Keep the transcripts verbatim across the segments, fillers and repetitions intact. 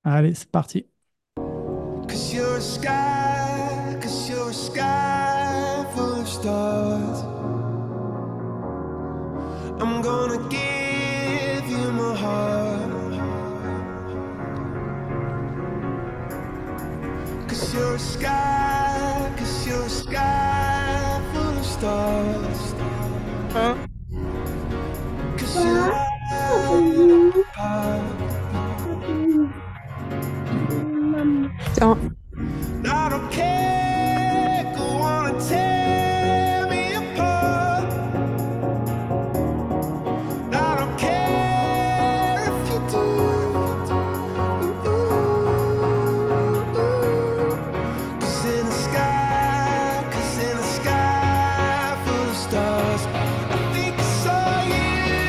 Allez, c'est parti. Cause you're a sky, cause you're a sky full of stars. I'm gonna give you my heart. Cause you're a sky, cause you're a sky full of stars. Cause you're light up apart. Tiens, I don't care, go on and tear me apart. I don't care if you do. 'Cause in the sky, 'cause in the sky full of stars, I think I saw you.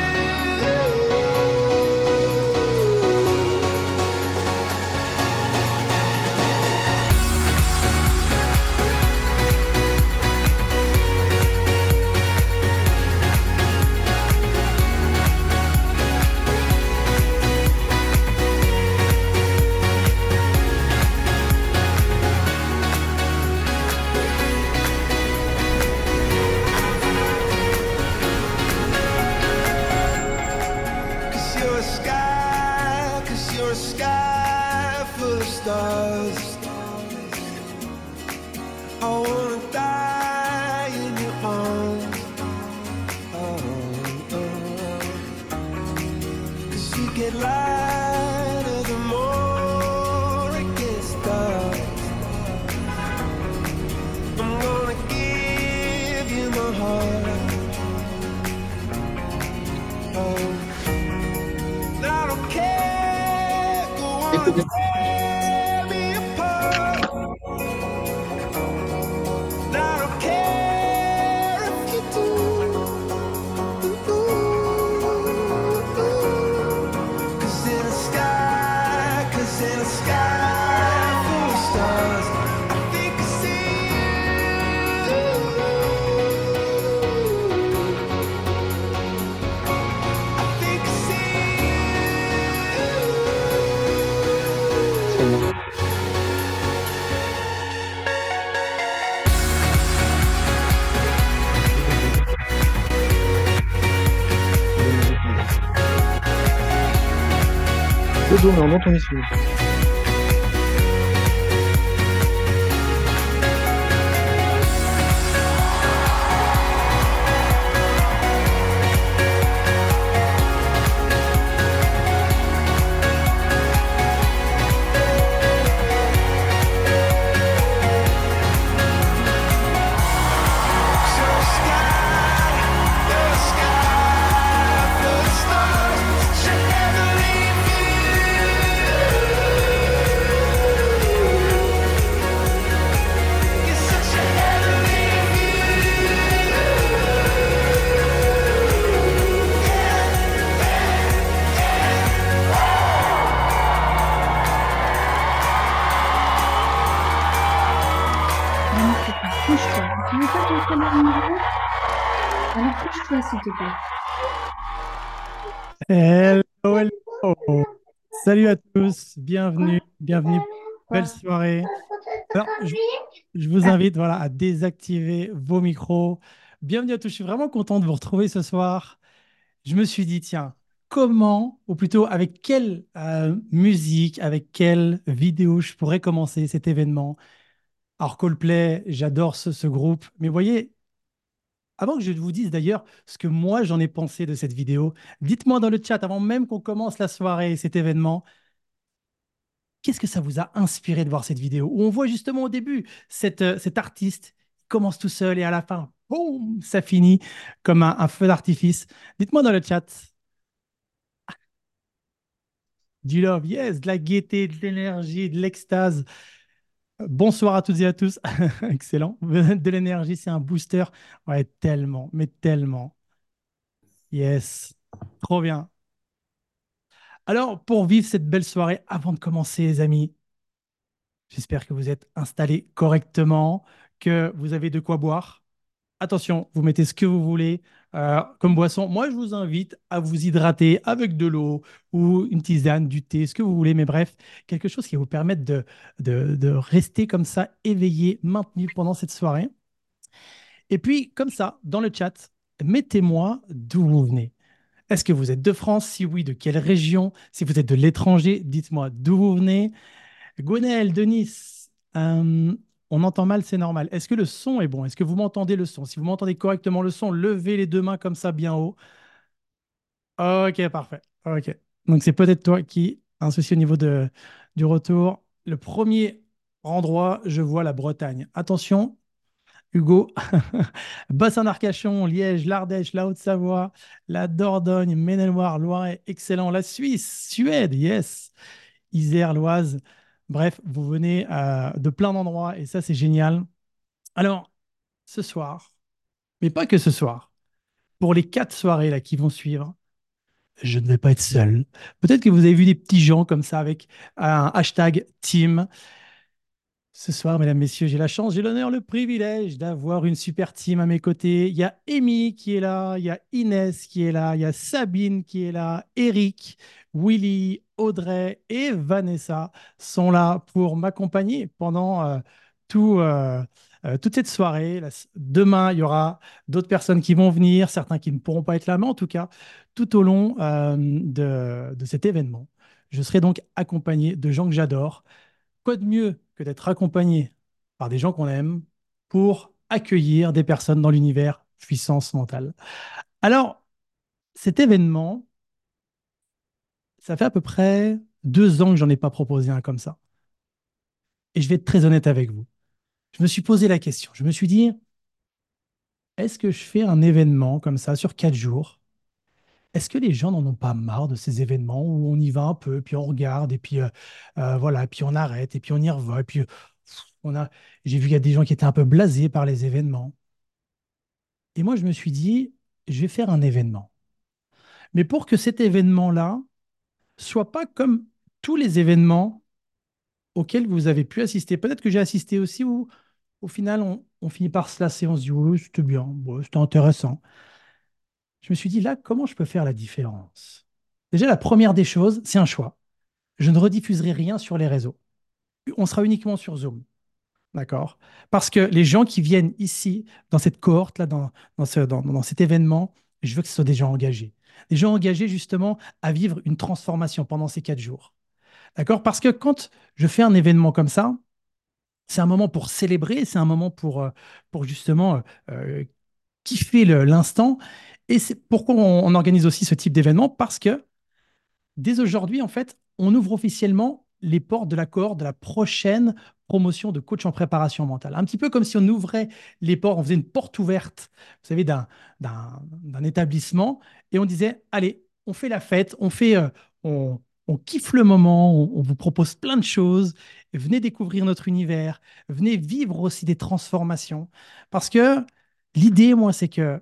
Cause you're a sky, cause you're a sky full of stars. I wanna die in your arms. Oh, oh. Cause you get lighter the more it gets dark. I'm gonna give you my heart. Oh, I don't care, go on and tear me apart. I don't care if you do. 'Cause in the sky, 'cause in the sky full of stars, I think I see you. I think I c'est see bon. you. Dodo, mais on entend ici. So sky, the sky full of stars, should never leave you. You're such a heavenly Magnifique. Couche-toi. Tu veux pas te caler une numéro? Alors couche-toi, s'il te plaît. Hello, hello. Salut à tous, bienvenue, bienvenue, belle soirée. Alors, je, je vous invite voilà, à désactiver vos micros. Bienvenue à tous, je suis vraiment content de vous retrouver ce soir. Je me suis dit, tiens, comment, ou plutôt avec quelle euh, musique, avec quelle vidéo je pourrais commencer cet événement? Alors, Coldplay, j'adore ce, ce groupe, mais vous voyez, avant que je vous dise d'ailleurs ce que moi j'en ai pensé de cette vidéo, dites-moi dans le chat, avant même qu'on commence la soirée, cet événement, qu'est-ce que ça vous a inspiré de voir cette vidéo où on voit justement au début cet, euh, cet artiste il commence tout seul et à la fin, boum, ça finit comme un, un feu d'artifice. Dites-moi dans le chat, du love, yes, de la gaieté, de l'énergie, de l'extase. Bonsoir à toutes et à tous. Excellent. De l'énergie, c'est un booster. Ouais, tellement, mais tellement. Yes, trop bien. Alors, pour vivre cette belle soirée, avant de commencer, les amis, j'espère que vous êtes installés correctement, que vous avez de quoi boire. Attention, vous mettez ce que vous voulez euh, comme boisson. Moi, je vous invite à vous hydrater avec de l'eau ou une tisane, du thé, ce que vous voulez. Mais bref, quelque chose qui va vous permettre de, de, de rester comme ça, éveillé, maintenu pendant cette soirée. Et puis, comme ça, dans le chat, mettez-moi d'où vous venez. Est-ce que vous êtes de France? Si oui, de quelle région? Si vous êtes de l'étranger, dites-moi d'où vous venez. Gwenaël, Denis, euh, on entend mal, c'est normal. Est-ce que le son est bon? Est-ce que vous m'entendez le son? Si vous m'entendez correctement le son, levez les deux mains comme ça bien haut. Ok, parfait. Ok. Donc c'est peut-être toi qui a un souci au niveau de, du retour. Le premier endroit, je vois la Bretagne. Attention, Hugo, Bassin d'Arcachon, Liège, l'Ardèche, la Haute-Savoie, la Dordogne, Maine-et-Loire, Loiret, excellent. La Suisse, Suède, yes. Isère, l'Oise. Bref, vous venez euh, de plein d'endroits et ça, c'est génial. Alors, ce soir, mais pas que ce soir, pour les quatre soirées là qui vont suivre, je ne vais pas être seul. Peut-être que vous avez vu des petits gens comme ça avec un hashtag team. Ce soir, mesdames, messieurs, j'ai la chance, j'ai l'honneur, le privilège d'avoir une super team à mes côtés. Il y a Amy qui est là, il y a Inès qui est là, il y a Sabine qui est là, Eric, Willy, Audrey et Vanessa sont là pour m'accompagner pendant euh, tout, euh, euh, toute cette soirée. La- Demain, il y aura d'autres personnes qui vont venir, certains qui ne pourront pas être là, mais en tout cas, tout au long euh, de, de cet événement, je serai donc accompagné de gens que j'adore. Quoi de mieux que d'être accompagné par des gens qu'on aime pour accueillir des personnes dans l'univers puissance mentale. Alors, cet événement, ça fait à peu près deux ans que j'en ai pas proposé un comme ça. Et je vais être très honnête avec vous. Je me suis posé la question. Je me suis dit, est-ce que je fais un événement comme ça sur quatre jours? Est-ce que les gens n'en ont pas marre de ces événements où on y va un peu, puis on regarde, et puis euh, euh, voilà, puis on arrête, et puis on y revoit, et puis euh, on a. J'ai vu qu'il y a des gens qui étaient un peu blasés par les événements. Et moi, je me suis dit, je vais faire un événement. Mais pour que cet événement-là soit pas comme tous les événements auxquels vous avez pu assister. Peut-être que j'ai assisté aussi où, au final, on, on finit par se lasser, on se dit, oui, c'était bien, bon, c'était intéressant. Je me suis dit, là, comment je peux faire la différence? Déjà, la première des choses, c'est un choix. Je ne rediffuserai rien sur les réseaux. On sera uniquement sur Zoom. D'accord? Parce que les gens qui viennent ici, dans cette cohorte, là, dans, dans ce- dans- dans cet événement, je veux que ce soit des gens engagés. Des gens engagés justement à vivre une transformation pendant ces quatre jours. D'accord? Parce que quand je fais un événement comme ça, c'est un moment pour célébrer, c'est un moment pour, euh, pour justement euh, euh, kiffer le- l'instant. Et c'est pourquoi on, on organise aussi ce type d'événement, parce que dès aujourd'hui, en fait, on ouvre officiellement les portes de la cohorte de la prochaine promotion de coach en préparation mentale. Un petit peu comme si on ouvrait les portes, on faisait une porte ouverte, vous savez, d'un, d'un, d'un établissement, et on disait, allez, on fait la fête, on fait, euh, on, on kiffe le moment, on, on vous propose plein de choses, venez découvrir notre univers, venez vivre aussi des transformations. Parce que l'idée, moi, c'est que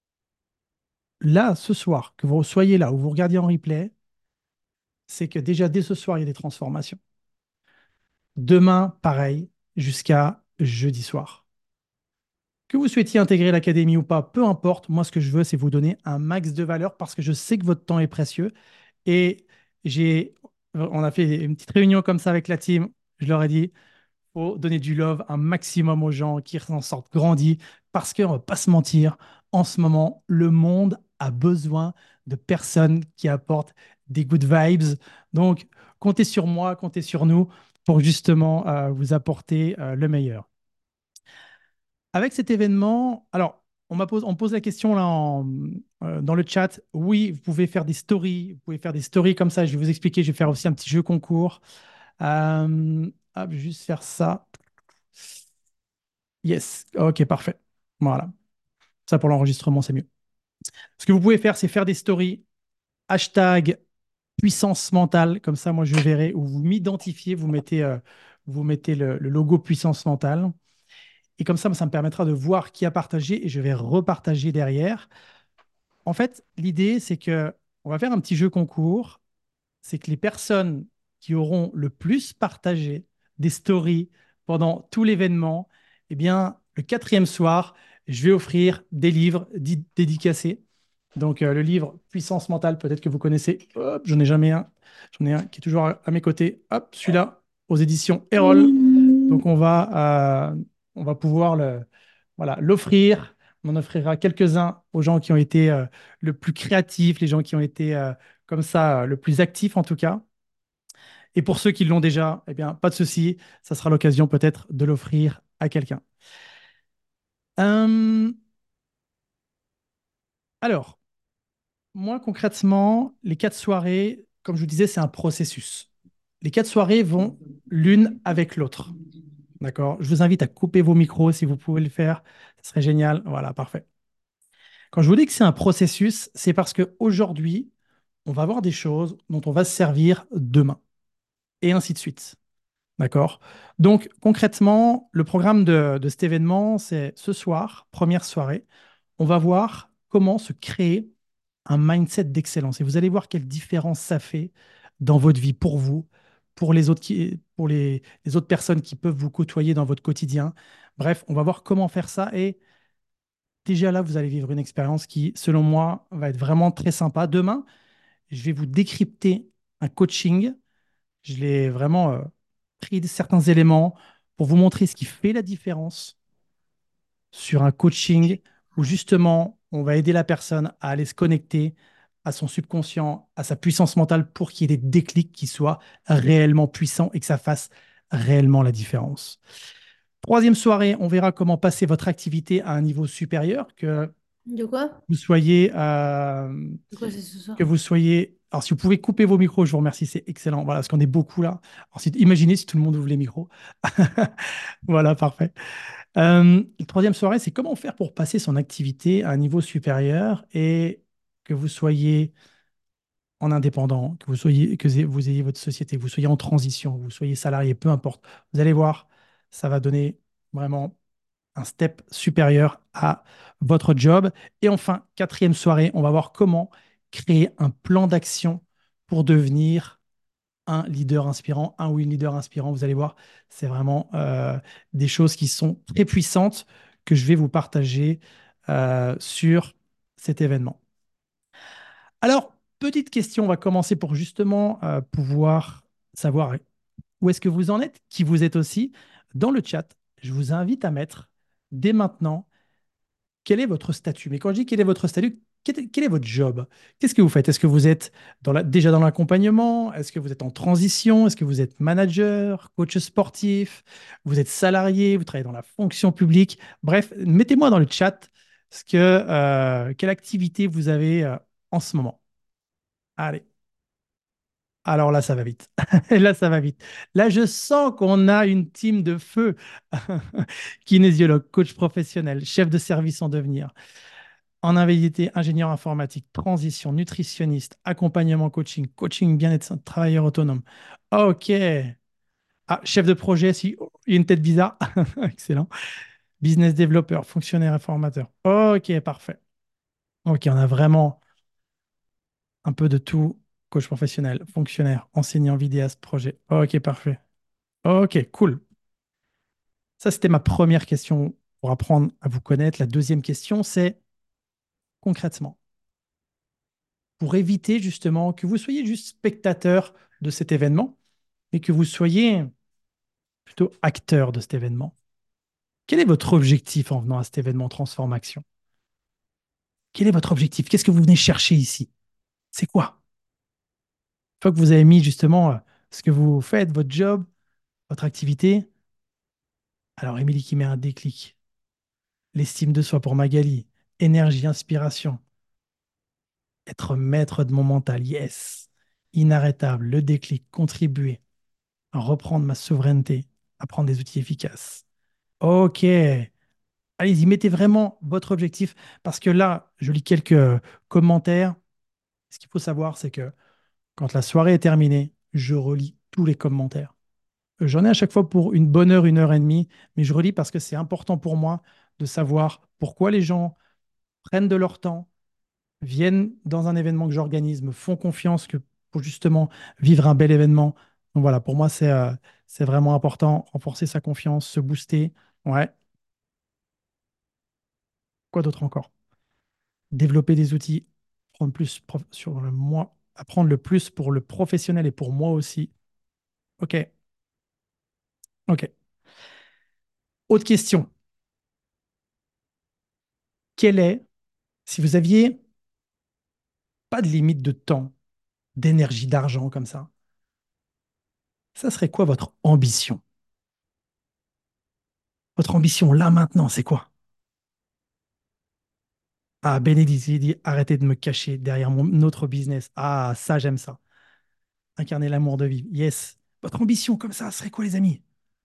là, ce soir, que vous soyez là ou vous regardiez en replay, c'est que déjà dès ce soir, il y a des transformations. Demain, pareil, jusqu'à jeudi soir. Que vous souhaitiez intégrer l'académie ou pas, peu importe, moi ce que je veux, c'est vous donner un max de valeur parce que je sais que votre temps est précieux. Et j'ai, on a fait une petite réunion comme ça avec la team. Je leur ai dit, faut donner du love un maximum aux gens qui en sortent grandis parce qu'on ne va pas se mentir, en ce moment, le monde a besoin de personnes qui apportent des good vibes. Donc, comptez sur moi, comptez sur nous pour justement euh, vous apporter euh, le meilleur. Avec cet événement, alors, on m'a pose, on pose la question là en- euh, dans le chat. Oui, vous pouvez faire des stories, vous pouvez faire des stories comme ça. Je vais vous expliquer. Je vais faire aussi un petit jeu concours. Euh, hop, je vais juste faire ça. Yes, ok, parfait. Voilà, ça pour l'enregistrement, c'est mieux. Ce que vous pouvez faire, c'est faire des stories, hashtag puissance mentale, comme ça, moi, je verrai, où vous m'identifiez, vous mettez, euh, vous mettez le, le logo puissance mentale, et comme ça, ça me permettra de voir qui a partagé, et je vais repartager derrière. En fait, l'idée, c'est que on va faire un petit jeu concours, c'est que les personnes qui auront le plus partagé des stories pendant tout l'événement, eh bien, le quatrième soir, je vais offrir des livres di- dédicacés. Donc, euh, le livre Puissance mentale, peut-être que vous connaissez. Hop, j'en ai jamais un. J'en ai un qui est toujours à, à mes côtés. Hop, celui-là, aux éditions Erol. Oui. Donc, on va, euh, on va pouvoir le, voilà, l'offrir. On en offrira quelques-uns aux gens qui ont été euh, le plus créatifs, les gens qui ont été euh, comme ça, euh, le plus actifs en tout cas. Et pour ceux qui l'ont déjà, eh bien, pas de souci, ça sera l'occasion peut-être de l'offrir à quelqu'un. Euh, alors, moi concrètement, les quatre soirées, comme je vous disais, c'est un processus. Les quatre soirées vont l'une avec l'autre. D'accord? Je vous invite à couper vos micros si vous pouvez le faire. Ce serait génial. Voilà, parfait. Quand je vous dis que c'est un processus, c'est parce qu'aujourd'hui, on va voir des choses dont on va se servir demain, et ainsi de suite. D'accord? Donc, concrètement, le programme de, de cet événement, c'est ce soir, première soirée, on va voir comment se créer un mindset d'excellence. Et vous allez voir quelle différence ça fait dans votre vie, pour vous, pour les autres, qui, pour les, les autres personnes qui peuvent vous côtoyer dans votre quotidien. Bref, on va voir comment faire ça. Et déjà là, vous allez vivre une expérience qui, selon moi, va être vraiment très sympa. Demain, je vais vous décrypter un coaching. Je l'ai vraiment euh, pris de certains éléments pour vous montrer ce qui fait la différence sur un coaching où justement on va aider la personne à aller se connecter à son subconscient, à sa puissance mentale pour qu'il y ait des déclics qui soient réellement puissants et que ça fasse réellement la différence. Troisième soirée, on verra comment passer votre activité à un niveau supérieur, que De quoi? vous soyez, euh, De quoi c'est ce soir? que vous soyez. Alors, si vous pouvez couper vos micros, je vous remercie, c'est excellent. Voilà, parce qu'on est beaucoup là. Alors, si- imaginez si tout le monde ouvre les micros. Voilà, parfait. Euh, la troisième soirée, c'est comment faire pour passer son activité à un niveau supérieur et que vous soyez en indépendant, que vous soyez, que vous ayez votre société, que vous soyez en transition, que vous soyez salarié, peu importe. Vous allez voir, ça va donner vraiment un step supérieur à votre job. Et enfin, quatrième soirée, on va voir comment créer un plan d'action pour devenir un leader inspirant, un ou une leader inspirant. Vous allez voir, c'est vraiment euh, des choses qui sont très puissantes que je vais vous partager euh, sur cet événement. Alors, petite question, on va commencer pour justement euh, pouvoir savoir où est-ce que vous en êtes, qui vous êtes aussi. Dans le chat, je vous invite à mettre dès maintenant quel est votre statut. Mais quand je dis quel est votre statut, quel est, quel est votre job? Qu'est-ce que vous faites? Est-ce que vous êtes dans la- déjà dans l'accompagnement? Est-ce que vous êtes en transition? Est-ce que vous êtes manager, coach sportif? Vous êtes salarié? Vous travaillez dans la fonction publique? Bref, mettez-moi dans le chat ce que, euh, quelle activité vous avez euh, en ce moment. Allez. Alors là, ça va vite. Là, ça va vite. Là, je sens qu'on a une team de feu. Kinésiologue, coach professionnel, chef de service en devenir, en invalidité, ingénieur informatique, transition, nutritionniste, accompagnement coaching, coaching bien-être, travailleur autonome. Ok. Ah, chef de projet, si oh, il y a une tête bizarre. Excellent. Business développeur, fonctionnaire et formateur. Ok, parfait. Ok, on a vraiment un peu de tout. Coach professionnel, fonctionnaire, enseignant, vidéaste, projet. Ok, parfait. Ok, cool. Ça, c'était ma première question pour apprendre à vous connaître. La deuxième question, c'est concrètement, pour éviter justement que vous soyez juste spectateur de cet événement, mais que vous soyez plutôt acteur de cet événement. Quel est votre objectif en venant à cet événement Transformation? Quel est votre objectif? Qu'est-ce que vous venez chercher ici? C'est quoi? Une fois que vous avez mis justement euh, ce que vous faites, votre job, votre activité, alors Émilie qui met un déclic. L'estime de soi pour Magali. Énergie, inspiration. Être maître de mon mental, yes. Inarrêtable, le déclic, contribuer, reprendre ma souveraineté, apprendre des outils efficaces. Ok, allez-y, mettez vraiment votre objectif parce que là, je lis quelques euh, commentaires. Ce qu'il faut savoir, c'est que quand la soirée est terminée, je relis tous les commentaires. Euh, J'en ai à chaque fois pour une bonne heure, une heure et demie, mais je relis parce que c'est important pour moi de savoir pourquoi les gens prennent de leur temps, viennent dans un événement que j'organise, me font confiance que pour justement vivre un bel événement. Donc voilà, pour moi, c'est euh, c'est vraiment important, renforcer sa confiance, se booster. Ouais, Quoi d'autre encore? Développer des outils, prendre plus prof- sur le moi, apprendre le plus pour le professionnel et pour moi aussi. Ok, ok. Autre question. Quelle est, si vous aviez pas de limite de temps, d'énergie, d'argent comme ça, ça serait quoi votre ambition? Votre ambition là maintenant, c'est quoi? Ah, Bénédicte, il dit arrêtez de me cacher derrière mon autre business. Ah, ça, j'aime ça. Incarner l'amour de vivre. Yes. Votre ambition comme ça serait quoi, les amis?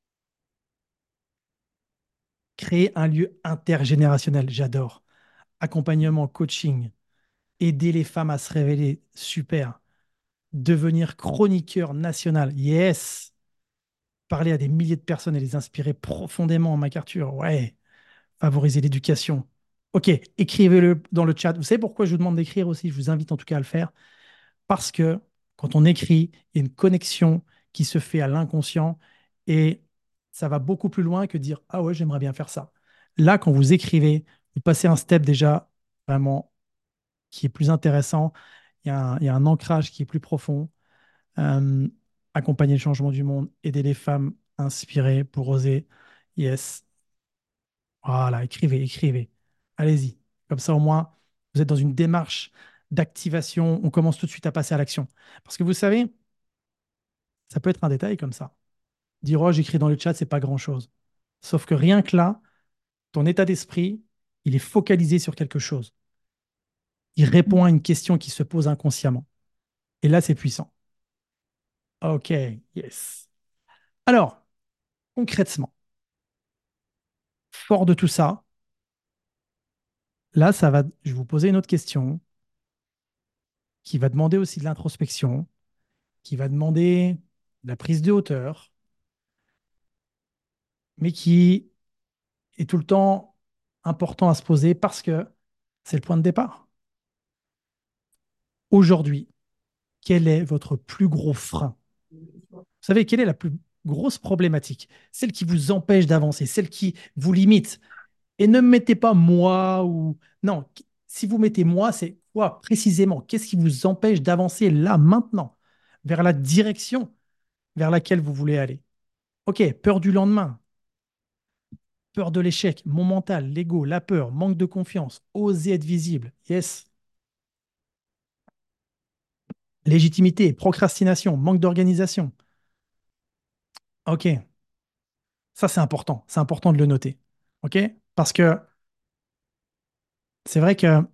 Créer un lieu intergénérationnel. J'adore. Accompagnement, coaching, aider les femmes à se révéler. Super. Devenir chroniqueur national. Yes. Parler à des milliers de personnes et les inspirer profondément en MacArthur. Ouais. Favoriser l'éducation. Ok, écrivez-le dans le chat. Vous savez pourquoi je vous demande d'écrire aussi? Je vous invite en tout cas à le faire. Parce que quand on écrit, il y a une connexion qui se fait à l'inconscient et ça va beaucoup plus loin que dire ah ouais, j'aimerais bien faire ça. Là, quand vous écrivez, vous passez un step déjà vraiment qui est plus intéressant. Il y a un, il y a un ancrage qui est plus profond. Euh, Accompagner le changement du monde, aider les femmes inspirées pour oser. Yes. Voilà, écrivez, écrivez. Allez-y. Comme ça, au moins, vous êtes dans une démarche d'activation. On commence tout de suite à passer à l'action. Parce que vous savez, ça peut être un détail comme ça. Dire, oh, j'écris dans le chat, c'est pas grand-chose. Sauf que rien que là, ton état d'esprit, il est focalisé sur quelque chose. Il répond à une question qui se pose inconsciemment. Et là, c'est puissant. OK, yes. Alors, concrètement, fort de tout ça, là, ça va, je vais vous poser une autre question qui va demander aussi de l'introspection, qui va demander de la prise de hauteur, mais qui est tout le temps important à se poser parce que c'est le point de départ. Aujourd'hui, quel est votre plus gros frein? Vous savez, quelle est la plus grosse problématique? Celle qui vous empêche d'avancer, celle qui vous limite. Et ne me mettez pas moi ou... Non, si vous mettez moi, c'est quoi précisément? Qu'est-ce qui vous empêche d'avancer là, maintenant, vers la direction vers laquelle vous voulez aller? Ok, peur du lendemain, peur de l'échec, mon mental, l'ego, la peur, manque de confiance, oser être visible. Yes. Légitimité, procrastination, manque d'organisation. Ok, ça c'est important. C'est important de le noter. Ok? Parce que c'est vrai que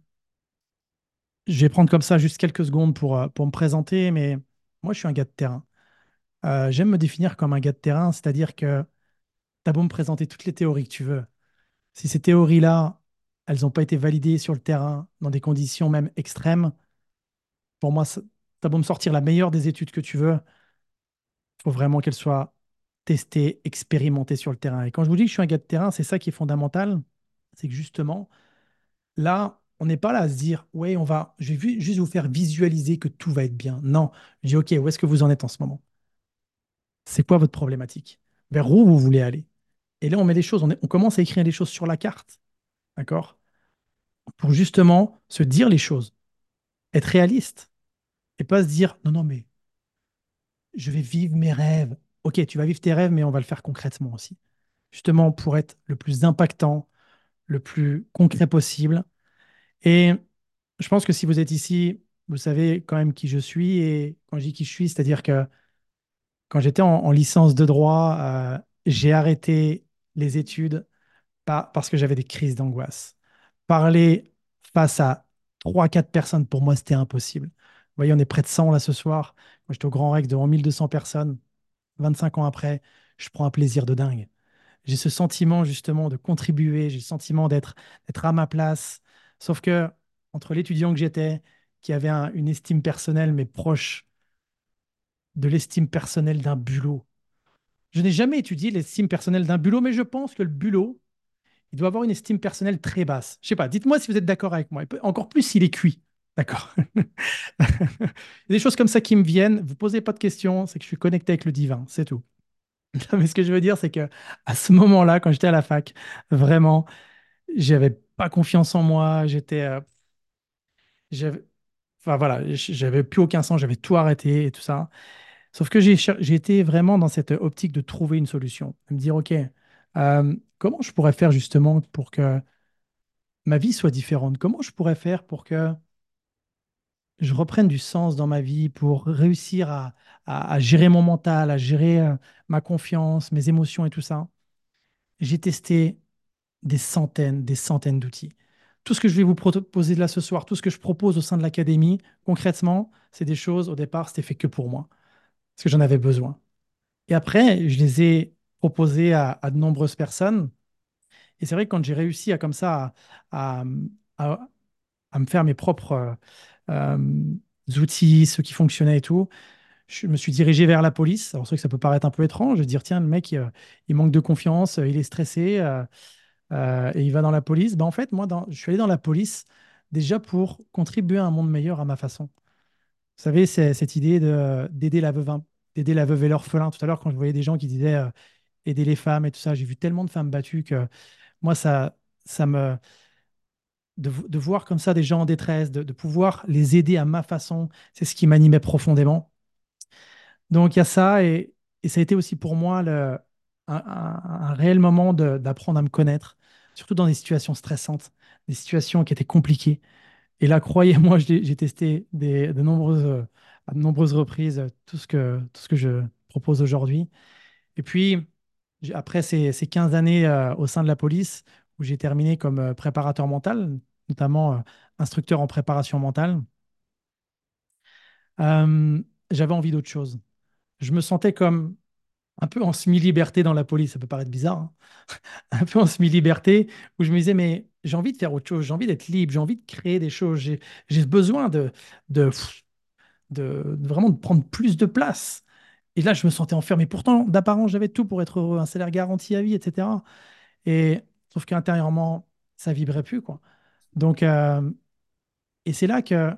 je vais prendre comme ça juste quelques secondes pour, euh, pour me présenter, mais moi je suis un gars de terrain. Euh, j'aime me définir comme un gars de terrain, c'est-à-dire que tu as beau me présenter toutes les théories que tu veux. Si ces théories-là, elles n'ont pas été validées sur le terrain, dans des conditions même extrêmes, pour moi, tu as beau me sortir la meilleure des études que tu veux, il faut vraiment qu'elles soient testées, expérimentées sur le terrain. Et quand je vous dis que je suis un gars de terrain, c'est ça qui est fondamental, c'est que justement, là, on n'est pas là à se dire, ouais, on va, je vais vu- juste vous faire visualiser que tout va être bien. Non, je dis, ok, où est-ce que vous en êtes en ce moment? C'est quoi votre problématique? Vers où vous voulez aller? Et là, on met les choses, on, est- on commence à écrire les choses sur la carte, d'accord? Pour justement se dire les choses, être réaliste et pas se dire, non, non, mais je vais vivre mes rêves. Ok, tu vas vivre tes rêves, mais on va le faire concrètement aussi. Justement, pour être le plus impactant, le plus concret possible. Et je pense que si vous êtes ici, vous savez quand même qui je suis. Et quand je dis qui je suis, c'est-à-dire que quand j'étais en, en licence de droit, euh, j'ai arrêté les études pas parce que j'avais des crises d'angoisse. Parler face à trois, quatre personnes, pour moi, c'était impossible. Vous voyez, on est près de cent là ce soir. Moi, j'étais au Grand Rex devant mille deux cents personnes. vingt-cinq ans après, je prends un plaisir de dingue. J'ai ce sentiment justement de contribuer, j'ai le sentiment d'être d'être à ma place. Sauf que entre l'étudiant que j'étais, qui avait un- une estime personnelle, mais proche de l'estime personnelle d'un bulot. Je n'ai jamais étudié l'estime personnelle d'un bulot, mais je pense que le bulot, il doit avoir une estime personnelle très basse. Je sais pas, dites-moi si vous êtes d'accord avec moi. Et peut- Encore plus s'il est cuit. D'accord. Il y a des choses comme ça qui me viennent. Vous posez pas de questions, c'est que je suis connecté avec le divin, c'est tout. Non, mais ce que je veux dire, c'est que à ce moment-là, quand j'étais à la fac, vraiment, j'avais pas confiance en moi, j'étais, euh, j'avais, enfin voilà, j- j'avais plus aucun sens, j'avais tout arrêté et tout ça. Sauf que j'ai cher- j'ai été vraiment dans cette optique de trouver une solution, de me dire, OK, euh, comment je pourrais faire justement pour que ma vie soit différente? Comment je pourrais faire pour que je reprenne du sens dans ma vie, pour réussir à, à- à gérer mon mental, à gérer euh, ma confiance, mes émotions et tout ça? J'ai testé des centaines, des centaines d'outils. Tout ce que je vais vous proposer là ce soir, tout ce que je propose au sein de l'académie, concrètement, c'est des choses, au départ, c'était fait que pour moi, parce que j'en avais besoin. Et après, je les ai proposés à, à de nombreuses personnes. Et c'est vrai que quand j'ai réussi à comme ça à, à- à- à me faire mes propres euh, euh, outils, ceux qui fonctionnaient et tout, je me suis dirigé vers la police. Alors c'est vrai que ça peut paraître un peu étrange de dire, tiens, le mec, il, il manque de confiance, il est stressé. euh, euh, et il va dans la police. Ben, en fait, moi, dans- je suis allé dans la police déjà pour contribuer à un monde meilleur à ma façon. Vous savez, c'est cette idée de, d'aider la veuve, d'aider la veuve et l'orphelin. Tout à l'heure, quand je voyais des gens qui disaient euh, aider les femmes et tout ça, j'ai vu tellement de femmes battues que moi, ça, ça me. De, de voir comme ça des gens en détresse, de, de pouvoir les aider à ma façon, c'est ce qui m'animait profondément. Donc, il y a ça, et, et ça a été aussi pour moi le, un, un- un réel moment de- d'apprendre à me connaître, surtout dans des situations stressantes, des situations qui étaient compliquées. Et là, croyez-moi, j'ai j'ai testé des, de nombreuses, euh, à de nombreuses reprises euh, tout ce que, tout ce que je propose aujourd'hui. Et puis, j'ai- après ces, ces quinze années euh, au sein de la police, où j'ai terminé comme euh, préparateur mental, notamment euh, instructeur en préparation mentale, euh, j'avais envie d'autre chose. Je me sentais comme un peu en semi-liberté dans la police, ça peut paraître bizarre, hein. Un peu en semi-liberté, où je me disais, mais j'ai envie de faire autre chose, j'ai envie d'être libre, j'ai envie de créer des choses, j'ai j'ai besoin de, de, de, de vraiment de prendre plus de place. Et là, je me sentais enfermé. Pourtant, d'apparence, j'avais tout pour être heureux, un salaire garanti à vie, et cetera. Et sauf qu'intérieurement, ça vibrait plus, quoi. Donc, euh, et c'est là que,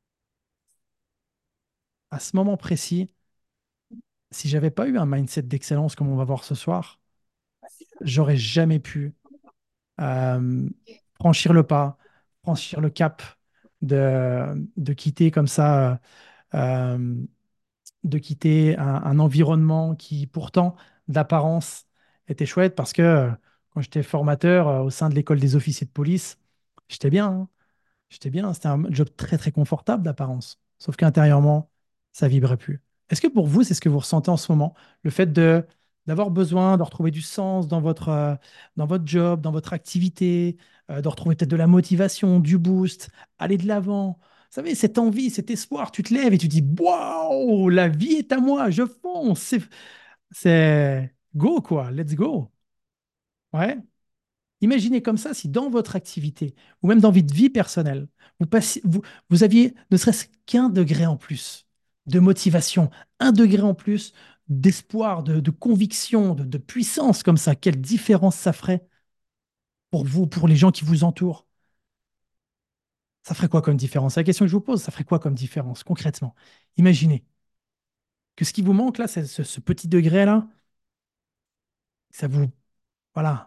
à ce moment précis, si j'avais pas eu un mindset d'excellence comme on va voir ce soir, j'aurais jamais pu euh, franchir le pas, franchir le cap de, de quitter comme ça, euh, de quitter un, un environnement qui pourtant, d'apparence, était chouette parce que euh, quand j'étais formateur euh, au sein de l'école des officiers de police, j'étais bien, hein. J'étais bien, c'était un job très très confortable d'apparence. Sauf qu'intérieurement, ça vibrait plus. Est-ce que pour vous, c'est ce que vous ressentez en ce moment? Le fait de d'avoir besoin de retrouver du sens dans votre, euh, dans votre job, dans votre activité, euh, de retrouver peut-être de la motivation, du boost, aller de l'avant. Vous savez, cette envie, cet espoir, tu te lèves et tu dis, waouh, la vie est à moi, je fonce. C'est c'est go, quoi, let's go. Ouais. Imaginez comme ça si dans votre activité ou même dans votre vie personnelle, vous, passiez- vous, vous aviez ne serait-ce qu'un degré en plus de motivation, un degré en plus d'espoir, de, de conviction, de, de puissance comme ça, quelle différence ça ferait pour vous, pour les gens qui vous entourent? Ça ferait quoi comme différence? C'est la question que je vous pose. Ça ferait quoi comme différence concrètement? Imaginez que ce qui vous manque là, c'est ce, ce petit degré-là, ça vous... Voilà,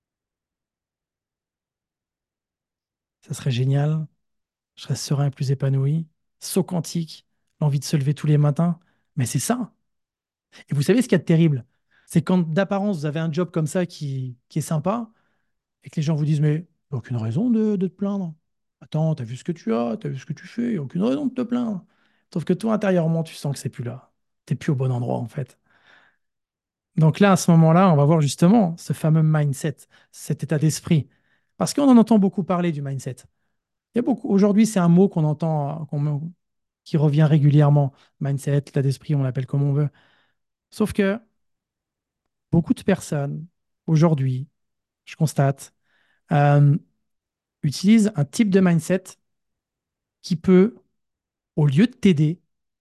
ça serait génial. Je serais serein et plus épanoui, saut quantique, l'envie de se lever tous les matins. Mais c'est ça. Et vous savez ce qu'il y a de terrible? C'est quand d'apparence vous avez un job comme ça qui, qui est sympa et que les gens vous disent, mais il n'y a aucune raison de, de te plaindre. Attends, t'as vu ce que tu as, t'as vu ce que tu fais, il n'y a aucune raison de te plaindre. Sauf que toi, intérieurement, tu sens que c'est plus là. T'es plus au bon endroit, en fait. Donc là, à ce moment-là, on va voir justement ce fameux mindset, cet état d'esprit. Parce qu'on en entend beaucoup parler du mindset. Il y a beaucoup. Aujourd'hui, c'est un mot qu'on entend, qu'on- qui revient régulièrement. Mindset, état d'esprit, on l'appelle comme on veut. Sauf que beaucoup de personnes, aujourd'hui, je constate, euh, utilisent un type de mindset qui peut, au lieu de t'aider,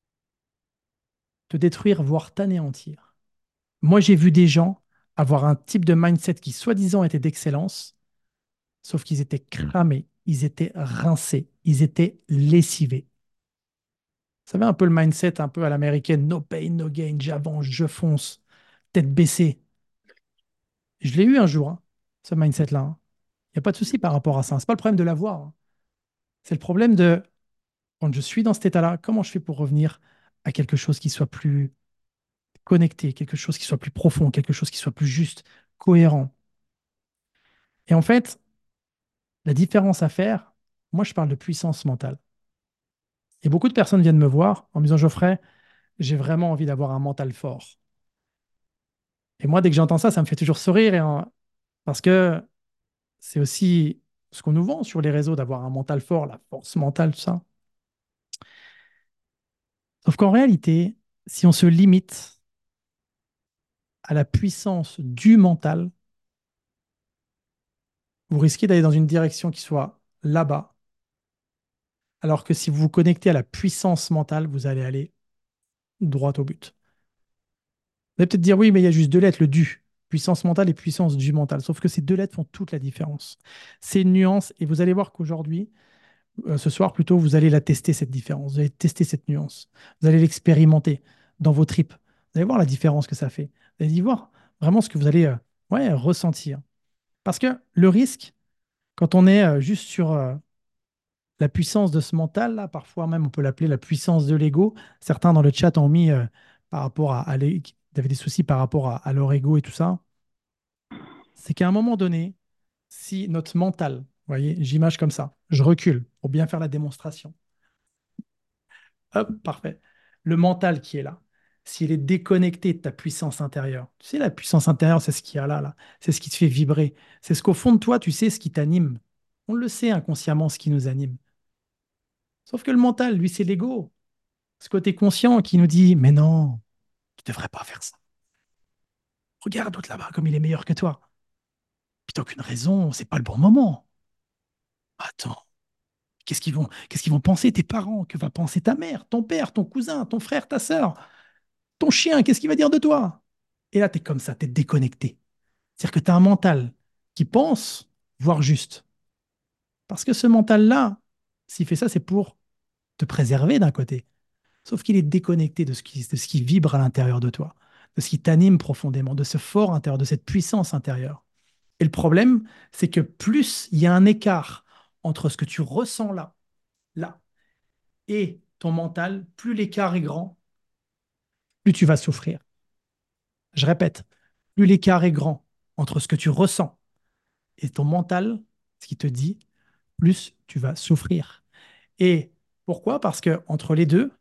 te détruire, voire t'anéantir. Moi, j'ai vu des gens avoir un type de mindset qui, soi-disant, était d'excellence, sauf qu'ils étaient cramés, ils étaient rincés, ils étaient lessivés. Vous savez, un peu le mindset un peu à l'américaine, no pain, no gain, j'avance, je fonce, tête baissée. Je l'ai eu un jour, hein, ce mindset-là, hein. Il n'y a pas de souci par rapport à ça. C'est pas le problème de l'avoir, hein. C'est le problème de quand je suis dans cet état-là, comment je fais pour revenir à quelque chose qui soit plus connecté, quelque chose qui soit plus profond, quelque chose qui soit plus juste, cohérent. Et en fait, la différence à faire, moi je parle de puissance mentale. Et beaucoup de personnes viennent me voir en me disant, Geoffrey, j'ai vraiment envie d'avoir un mental fort. Et moi, dès que j'entends ça, ça me fait toujours sourire et en- parce que c'est aussi ce qu'on nous vend sur les réseaux, d'avoir un mental fort, la force mentale, tout ça. Sauf qu'en réalité, si on se limite à la puissance du mental, vous risquez d'aller dans une direction qui soit là-bas, alors que si vous vous connectez à la puissance mentale, vous allez aller droit au but. Vous allez peut-être dire, oui, mais il y a juste deux lettres, le du. Puissance mentale et puissance du mental. Sauf que ces deux lettres font toute la différence. C'est une nuance, et vous allez voir qu'aujourd'hui, euh, ce soir plutôt, vous allez la tester, cette différence. Vous allez tester cette nuance. Vous allez l'expérimenter dans vos tripes. Vous allez voir la différence que ça fait. Vous allez y voir vraiment ce que vous allez euh, ouais, ressentir. Parce que le risque, quand on est euh, juste sur euh, la puissance de ce mental, là, parfois même on peut l'appeler la puissance de l'ego. Certains dans le chat ont mis euh, par rapport à, à l'é- ils avaient des soucis par rapport à, à leur ego et tout ça. C'est qu'à un moment donné, si notre mental, vous voyez, j'image comme ça, je recule pour bien faire la démonstration. Hop, parfait. Le mental qui est là, s'il est déconnecté de ta puissance intérieure, tu sais, la puissance intérieure, c'est ce qu'il y a là, là. C'est ce qui te fait vibrer. C'est ce qu'au fond de toi, tu sais ce qui t'anime. On le sait inconsciemment, ce qui nous anime. Sauf que le mental, lui, c'est l'ego. Ce côté conscient qui nous dit, mais non, tu devrais pas faire ça. Regarde l'autre là-bas, comme il est meilleur que toi. Puis t'as aucune raison, c'est pas le bon moment. Attends, qu'est-ce qu'ils vont, qu'est-ce qu'ils vont penser tes parents? Que va penser ta mère, ton père, ton cousin, ton frère, ta sœur, ton chien? Qu'est-ce qu'il va dire de toi? Et là, tu es comme ça, tu es déconnecté. C'est-à-dire que tu as un mental qui pense, voire juste. Parce que ce mental-là, s'il fait ça, c'est pour te préserver d'un côté. Sauf qu'il est déconnecté de ce qui, de ce qui vibre à l'intérieur de toi, de ce qui t'anime profondément, de ce fort intérieur, de cette puissance intérieure. Et le problème, c'est que plus il y a un écart entre ce que tu ressens là, là, et ton mental, plus l'écart est grand, plus tu vas souffrir. Je répète, plus l'écart est grand entre ce que tu ressens et ton mental, ce qui te dit, plus tu vas souffrir. Et pourquoi? Parce que entre les deux,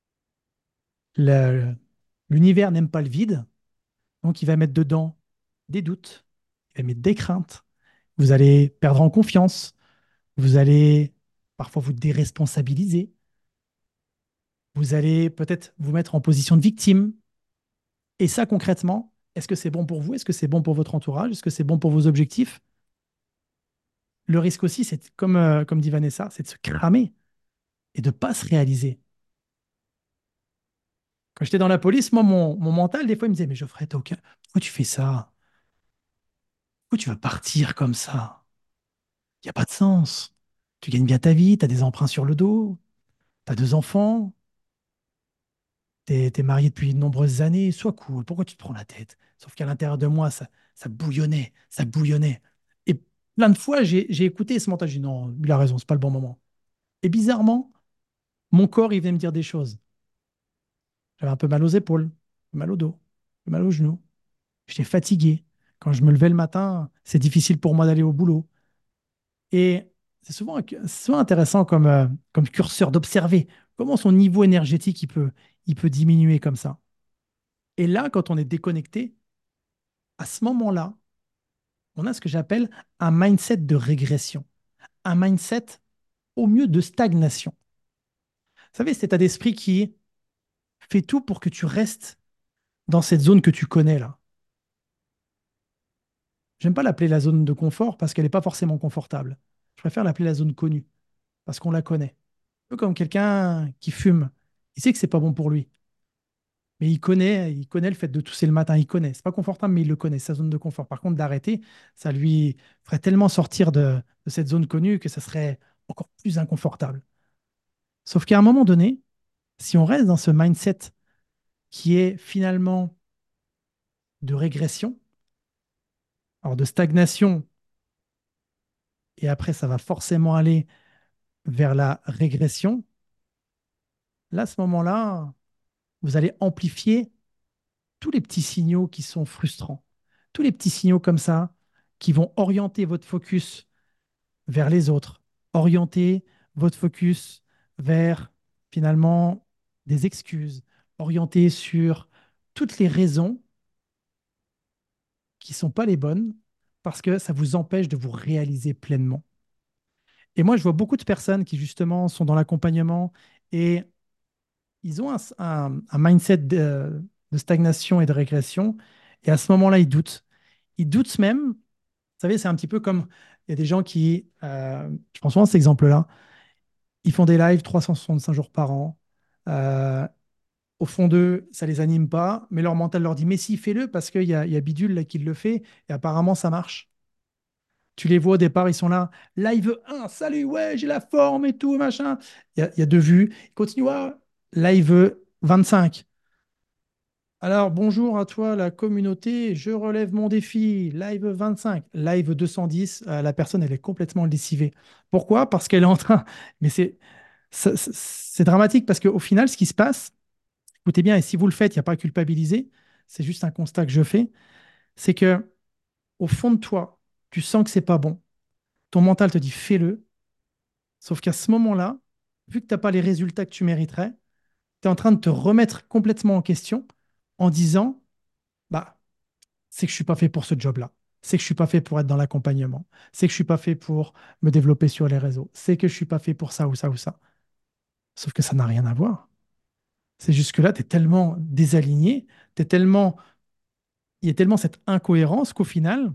le- l'univers n'aime pas le vide, donc il va mettre dedans des doutes, il va mettre des craintes. Vous allez perdre en confiance, vous allez parfois vous déresponsabiliser, vous allez peut-être vous mettre en position de victime. Et ça, concrètement, est-ce que c'est bon pour vous? Est-ce que c'est bon pour votre entourage? Est-ce que c'est bon pour vos objectifs? Le risque aussi, c'est, comme, euh, comme dit Vanessa, c'est de se cramer et de ne pas se réaliser. Quand j'étais dans la police, moi, mon, mon mental, des fois, il me disait, mais Geoffrey, t'as aucun... pourquoi tu fais ça? Pourquoi tu veux partir comme ça? Il n'y a pas de sens. Tu gagnes bien ta vie, tu as des emprunts sur le dos, tu as deux enfants, tu es, marié depuis de nombreuses années, sois cool, pourquoi tu te prends la tête? Sauf qu'à l'intérieur de moi, ça, ça bouillonnait, ça bouillonnait. Et plein de fois, j'ai j'ai écouté ce mental, j'ai dit, non, il a raison, c'est pas le bon moment. Et bizarrement, mon corps, il venait me dire des choses. J'avais un peu mal aux épaules, mal au dos, mal aux genoux. J'étais fatigué. Quand je me levais le matin, c'est difficile pour moi d'aller au boulot. Et c'est souvent, c'est souvent intéressant comme, euh, comme curseur d'observer comment son niveau énergétique il peut, il peut diminuer comme ça. Et là, quand on est déconnecté, à ce moment-là, on a ce que j'appelle un mindset de régression, un mindset au mieux de stagnation. Vous savez, cet état d'esprit qui fait tout pour que tu restes dans cette zone que tu connais là. J'aime pas l'appeler la zone de confort parce qu'elle n'est pas forcément confortable. Je préfère l'appeler la zone connue parce qu'on la connaît. Un peu comme quelqu'un qui fume. Il sait que c'est pas bon pour lui, mais il connaît, il connaît le fait de tousser le matin. Il connaît. C'est pas confortable, mais il le connaît, sa zone de confort. Par contre, d'arrêter, ça lui ferait tellement sortir de, de cette zone connue que ça serait encore plus inconfortable. Sauf qu'à un moment donné, si on reste dans ce mindset qui est finalement de régression, alors de stagnation, et après ça va forcément aller vers la régression, là, à ce moment-là, vous allez amplifier tous les petits signaux qui sont frustrants, tous les petits signaux comme ça qui vont orienter votre focus vers les autres, orienter votre focus vers finalement des excuses, orienter sur toutes les raisons qui ne sont pas les bonnes parce que ça vous empêche de vous réaliser pleinement. Et moi, je vois beaucoup de personnes qui justement sont dans l'accompagnement et ils ont un, un- un mindset de, de stagnation et de régression. Et à ce moment-là, ils doutent. Ils doutent même, vous savez, c'est un petit peu comme il y a des gens qui, euh, je prends souvent cet exemple-là, ils font des lives trois cent soixante-cinq jours par an. Euh, Au fond d'eux, ça les anime pas, mais leur mental leur dit, mais si, fais-le parce qu'il y a, il y a Bidule là, qui le fait et apparemment ça marche. Tu les vois au départ, ils sont là, live un, salut, ouais, j'ai la forme et tout, machin. Il y a, il y a deux vues. Ils continuent, ouais, live vingt-cinq. Alors, bonjour à toi, la communauté. Je relève mon défi. Live vingt-cinq, live deux cent dix. Euh, la personne, elle est complètement lessivée. Pourquoi? Parce qu'elle est en train. Mais c'est c'est c'est dramatique parce qu'au final, ce qui se passe, écoutez bien, et si vous le faites, il n'y a pas à culpabiliser. C'est juste un constat que je fais. C'est que au fond de toi, tu sens que c'est pas bon. Ton mental te dit fais-le. Sauf qu'à ce moment-là, vu que tu n'as pas les résultats que tu mériterais, tu es en train de te remettre complètement en question en disant, bah, c'est que je suis pas fait pour ce job-là. C'est que je suis pas fait pour être dans l'accompagnement. C'est que je suis pas fait pour me développer sur les réseaux. C'est que je suis pas fait pour ça ou ça ou ça. Sauf que ça n'a rien à voir. C'est juste que là, tu es tellement désaligné, t'es tellement, il y a tellement cette incohérence qu'au final,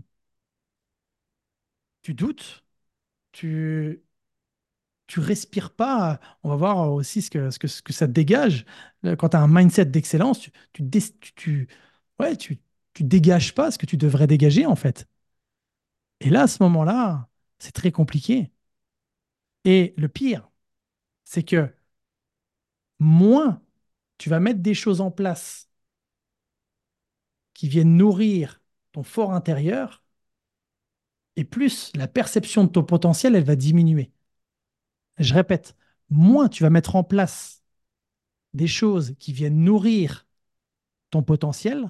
tu doutes, tu, tu respires pas. On va voir aussi ce que, ce que, ce que ça te dégage. Euh, Quand tu as un mindset d'excellence, tu, tu, dé- tu, tu- ouais, tu, tu dégages pas ce que tu devrais dégager en fait. Et là, à ce moment-là, c'est très compliqué. Et le pire, c'est que moins tu vas mettre des choses en place qui viennent nourrir ton fort intérieur, et plus la perception de ton potentiel, elle va diminuer. Je répète, moins tu vas mettre en place des choses qui viennent nourrir ton potentiel,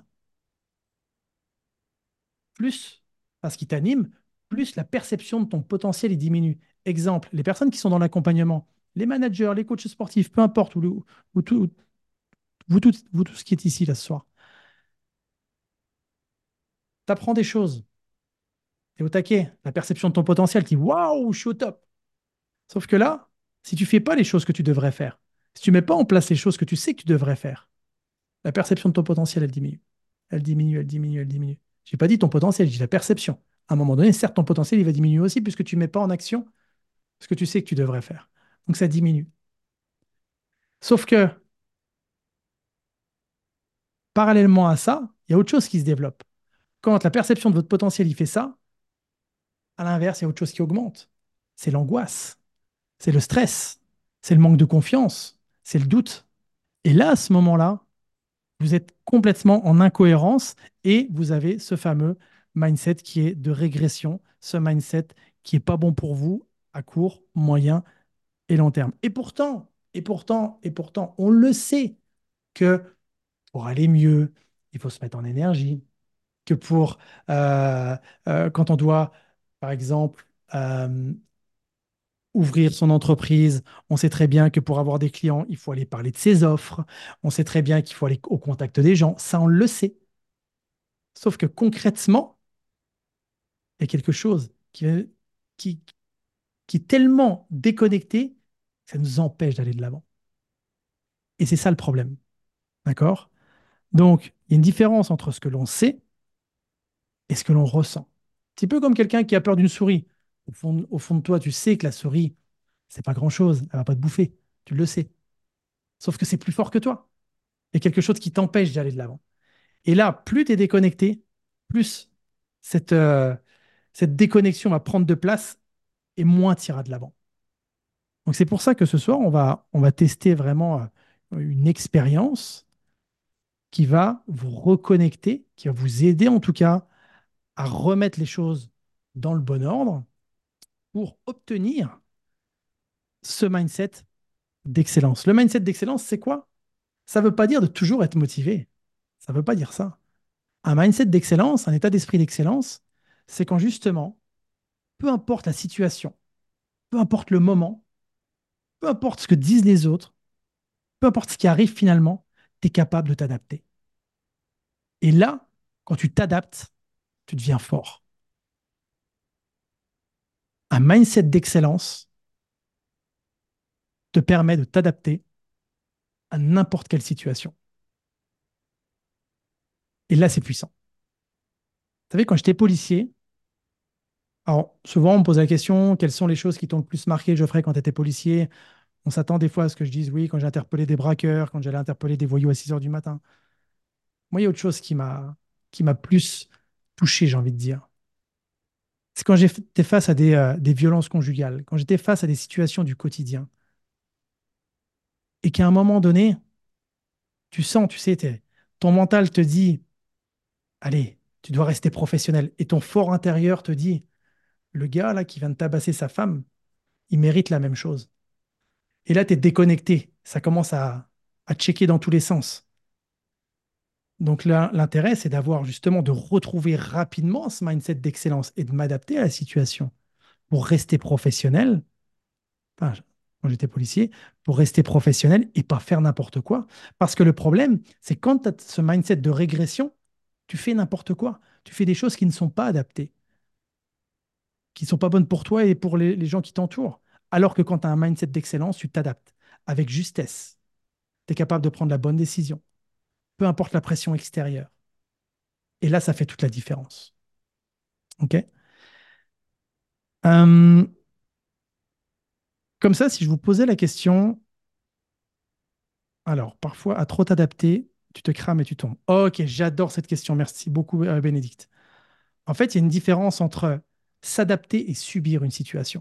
plus, parce qu'il t'anime, plus la perception de ton potentiel est diminue. Exemple, les personnes qui sont dans l'accompagnement, les managers, les coachs sportifs, peu importe, ou, le- ou tout, vous, tous vous tous qui êtes ici là ce soir, tu apprends des choses, tu es au taquet, la perception de ton potentiel qui, waouh, je suis au top. Sauf que là, si tu fais pas les choses que tu devrais faire, si tu mets pas en place les choses que tu sais que tu devrais faire, la perception de ton potentiel, elle diminue. Elle diminue, elle diminue, elle diminue. J'ai pas dit ton potentiel, j'ai dit la perception. À un moment donné, certes, ton potentiel, il va diminuer aussi puisque tu mets pas en action ce que tu sais que tu devrais faire. Donc ça diminue. Sauf que, parallèlement à ça, il y a autre chose qui se développe. Quand la perception de votre potentiel, il fait ça, à l'inverse, il y a autre chose qui augmente. C'est l'angoisse, c'est le stress, c'est le manque de confiance, c'est le doute. Et là, à ce moment-là, vous êtes complètement en incohérence et vous avez ce fameux mindset qui est de régression, ce mindset qui est pas bon pour vous à court, moyen et long terme. Et pourtant, et pourtant, et pourtant, on le sait que pour aller mieux, il faut se mettre en énergie, que pour euh, euh, quand on doit, par exemple, euh, ouvrir son entreprise, on sait très bien que pour avoir des clients, il faut aller parler de ses offres, on sait très bien qu'il faut aller au contact des gens, ça on le sait. Sauf que concrètement, il y a quelque chose qui, qui, qui est tellement déconnecté que ça nous empêche d'aller de l'avant. Et c'est ça le problème. D'accord? Donc, il y a une différence entre ce que l'on sait et ce que l'on ressent. C'est un peu comme quelqu'un qui a peur d'une souris. Au fond, au fond de toi, tu sais que la souris, c'est pas grand-chose, elle va pas te bouffer. Tu le sais. Sauf que c'est plus fort que toi. Il y a quelque chose qui t'empêche d'aller de l'avant. Et là, plus tu es déconnecté, plus cette, euh, cette déconnexion va prendre de place et moins tu iras de l'avant. Donc c'est pour ça que ce soir, on va, on va tester vraiment euh, une expérience qui va vous reconnecter, qui va vous aider en tout cas à remettre les choses dans le bon ordre. pour obtenir ce mindset d'excellence. Le mindset d'excellence, c'est quoi? Ça ne veut pas dire de toujours être motivé. Ça ne veut pas dire ça. Un mindset d'excellence, un état d'esprit d'excellence, c'est quand justement, peu importe la situation, peu importe le moment, peu importe ce que disent les autres, peu importe ce qui arrive finalement, tu es capable de t'adapter. Et là, quand tu t'adaptes, tu deviens fort. Un mindset d'excellence te permet de t'adapter à n'importe quelle situation. Et là, c'est puissant. Vous savez, quand j'étais policier, alors souvent on me pose la question, quelles sont les choses qui t'ont le plus marqué, Geoffrey, quand tu étais policier? On s'attend des fois à ce que je dise oui, quand j'ai interpellé des braqueurs, quand j'allais interpeller des voyous à six heures du matin. Moi, il y a autre chose qui m'a qui m'a plus touché, j'ai envie de dire. C'est quand j'étais face à des, euh, des violences conjugales, quand j'étais face à des situations du quotidien, et qu'à un moment donné, tu sens, tu sais, t'es- ton mental te dit, allez, tu dois rester professionnel, et ton fort intérieur te dit, le gars là qui vient de tabasser sa femme, il mérite la même chose. Et là, tu es déconnecté, ça commence à, à checker dans tous les sens. Donc là, l'intérêt, c'est d'avoir justement de retrouver rapidement ce mindset d'excellence et de m'adapter à la situation pour rester professionnel. Enfin, je- quand j'étais policier, pour rester professionnel et pas faire n'importe quoi. Parce que le problème, c'est quand tu as ce mindset de régression, tu fais n'importe quoi. Tu fais des choses qui ne sont pas adaptées, qui ne sont pas bonnes pour toi et pour les, les gens qui t'entourent. Alors que quand tu as un mindset d'excellence, tu t'adaptes avec justesse. Tu es capable de prendre la bonne décision, peu importe la pression extérieure. Et là, ça fait toute la différence. OK? Euh, Comme ça, si je vous posais la question, alors, parfois, à trop t'adapter, tu te crames et tu tombes. Ok, j'adore cette question. Merci beaucoup, euh, Bénédicte. En fait, il y a une différence entre s'adapter et subir une situation.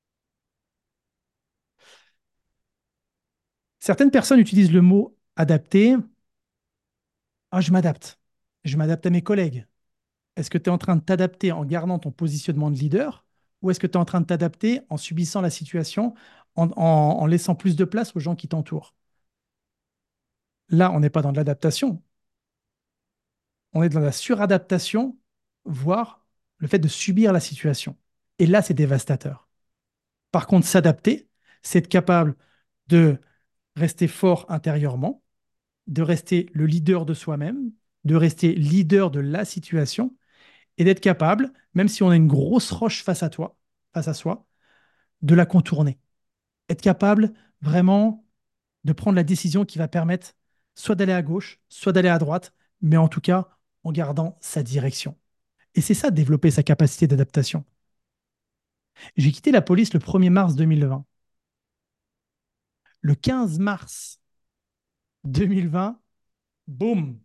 Certaines personnes utilisent le mot adapter. Ah, je m'adapte. Je m'adapte à mes collègues. Est-ce que tu es en train de t'adapter en gardant ton positionnement de leader ou est-ce que tu es en train de t'adapter en subissant la situation, en, en- en laissant plus de place aux gens qui t'entourent? Là, on n'est pas dans de l'adaptation, on est dans la suradaptation, voire le fait de subir la situation. Et là, c'est dévastateur. Par contre, s'adapter, c'est être capable de rester fort intérieurement, de rester le leader de soi-même, de rester leader de la situation et d'être capable, même si on a une grosse roche face à toi, face à soi, de la contourner. Être capable vraiment de prendre la décision qui va permettre soit d'aller à gauche, soit d'aller à droite, mais en tout cas en gardant sa direction. Et c'est ça, développer sa capacité d'adaptation. J'ai quitté la police le premier mars deux mille vingt. Le quinze mars deux mille vingt, boum,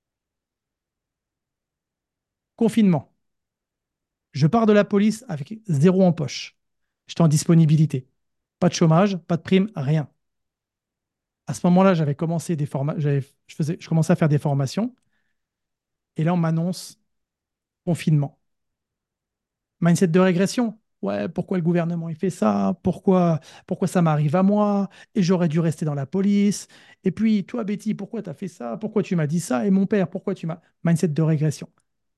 confinement. Je pars de la police avec zéro en poche. J'étais en disponibilité. Pas de chômage, pas de prime, rien. À ce moment-là, j'avais commencé des forma- j'avais- je faisais, je commençais à faire des formations. Et là, on m'annonce confinement. Mindset de régression. Ouais, pourquoi le gouvernement il fait ça? Pourquoi, pourquoi ça m'arrive à moi? Et j'aurais dû rester dans la police. Et puis, toi, Betty, pourquoi tu as fait ça? Pourquoi tu m'as dit ça? Et mon père, pourquoi tu m'as... Mindset de régression.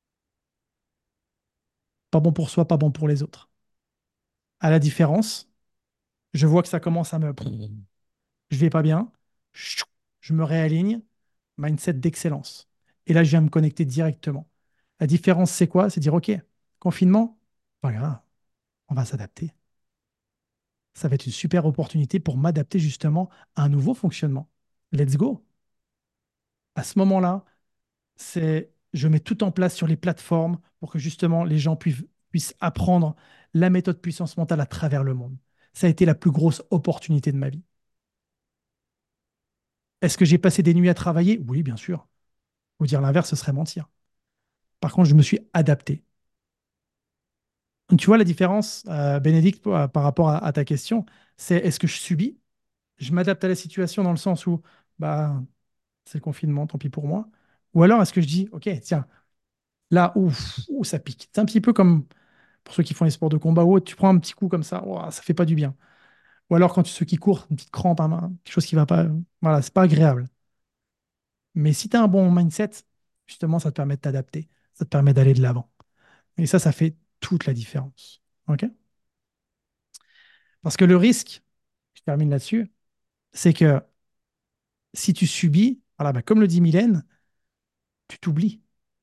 Pas bon pour soi, pas bon pour les autres. À la différence, je vois que ça commence à me... Je vais pas bien. Je me réaligne. Mindset d'excellence. Et là, je viens me connecter directement. La différence, c'est quoi? C'est dire, OK, confinement, pas grave, on va s'adapter. Ça va être une super opportunité pour m'adapter justement à un nouveau fonctionnement. Let's go. À ce moment-là, c'est je mets tout en place sur les plateformes pour que justement les gens puissent, puissent apprendre la méthode puissance mentale à travers le monde. Ça a été la plus grosse opportunité de ma vie. Est-ce que j'ai passé des nuits à travailler? Oui, bien sûr. Vous dire l'inverse, ce serait mentir. Par contre, je me suis adapté. Donc, tu vois la différence, euh, Bénédicte, par par rapport à, à ta question, c'est est-ce que je subis? Je m'adapte à la situation dans le sens où bah, c'est le confinement, tant pis pour moi. Ou alors est-ce que je dis, OK, tiens, là, ouf, ouh, ça pique. C'est un petit peu comme Pour ceux qui font les sports de combat ou autre, tu prends un petit coup comme ça, ouah, ça fait pas du bien. Ou alors quand tu, ceux qui courent, une petite crampe à main, quelque chose qui va pas, euh, voilà, c'est pas agréable. Mais si tu as un bon mindset, justement, ça te permet de t'adapter, ça te permet d'aller de l'avant. Et ça, ça fait toute la différence. OK? Parce que le risque, je termine là-dessus, c'est que si tu subis, voilà, bah, comme le dit Mylène, tu t'oublies.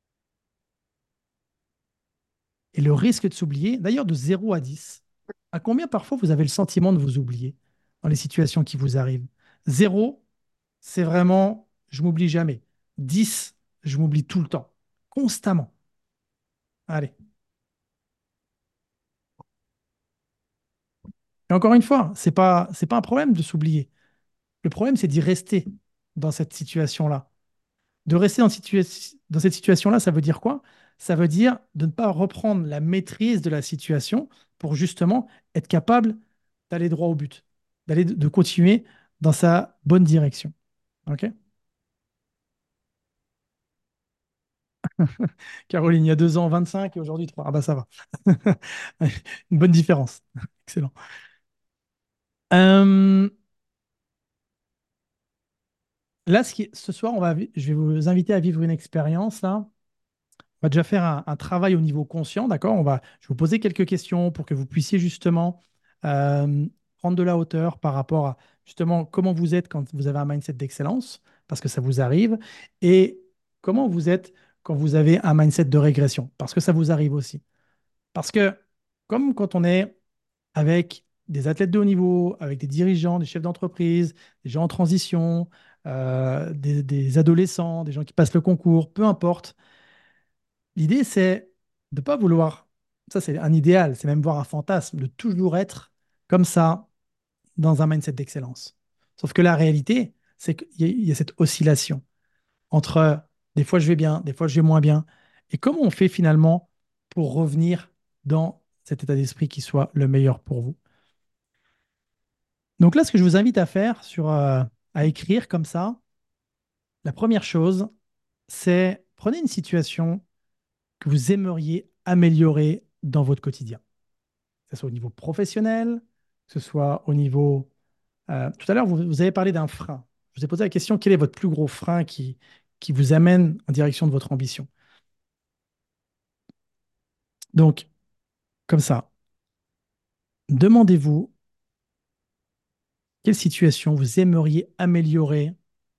Et le risque de s'oublier, d'ailleurs de zéro à dix, à combien parfois vous avez le sentiment de vous oublier dans les situations qui vous arrivent? Zéro, c'est vraiment je m'oublie jamais. Dix, je m'oublie tout le temps, constamment. Allez. Et encore une fois, c'est pas, c'est pas un problème de s'oublier. Le problème, c'est d'y rester dans cette situation-là. De rester dans, situa- dans cette situation-là, ça veut dire quoi? Ça veut dire de ne pas reprendre la maîtrise de la situation pour justement être capable d'aller droit au but, d'aller de continuer dans sa bonne direction. OK? Caroline, il y a deux ans, vingt-cinq et aujourd'hui trois. Ah bah ça va. Une bonne différence. Excellent. Euh, là, ce, qui- ce soir, on va, vi- je vais vous inviter à vivre une expérience là. On va déjà faire un, un travail au niveau conscient, d'accord? On va, je vais vous poser quelques questions pour que vous puissiez justement euh, prendre de la hauteur par rapport à justement comment vous êtes quand vous avez un mindset d'excellence, parce que ça vous arrive, et comment vous êtes quand vous avez un mindset de régression, parce que ça vous arrive aussi. Parce que comme quand on est avec des athlètes de haut niveau, avec des dirigeants, des chefs d'entreprise, des gens en transition, euh, des des adolescents, des gens qui passent le concours, peu importe. L'idée, c'est de ne pas vouloir, ça c'est un idéal, c'est même voir un fantasme, de toujours être comme ça dans un mindset d'excellence. Sauf que la réalité, c'est qu'il y, a il y a cette oscillation entre des fois je vais bien, des fois je vais moins bien. Et comment on fait finalement pour revenir dans cet état d'esprit qui soit le meilleur pour vous? Donc là, ce que je vous invite à faire, sur, euh, à écrire comme ça, la première chose, c'est prenez une situation que vous aimeriez améliorer dans votre quotidien, que ce soit au niveau professionnel, que ce soit au niveau... euh, tout à l'heure, vous, vous avez parlé d'un frein. Je vous ai posé la question, quel est votre plus gros frein qui, qui vous amène en direction de votre ambition? Donc, comme ça, demandez-vous quelle situation vous aimeriez améliorer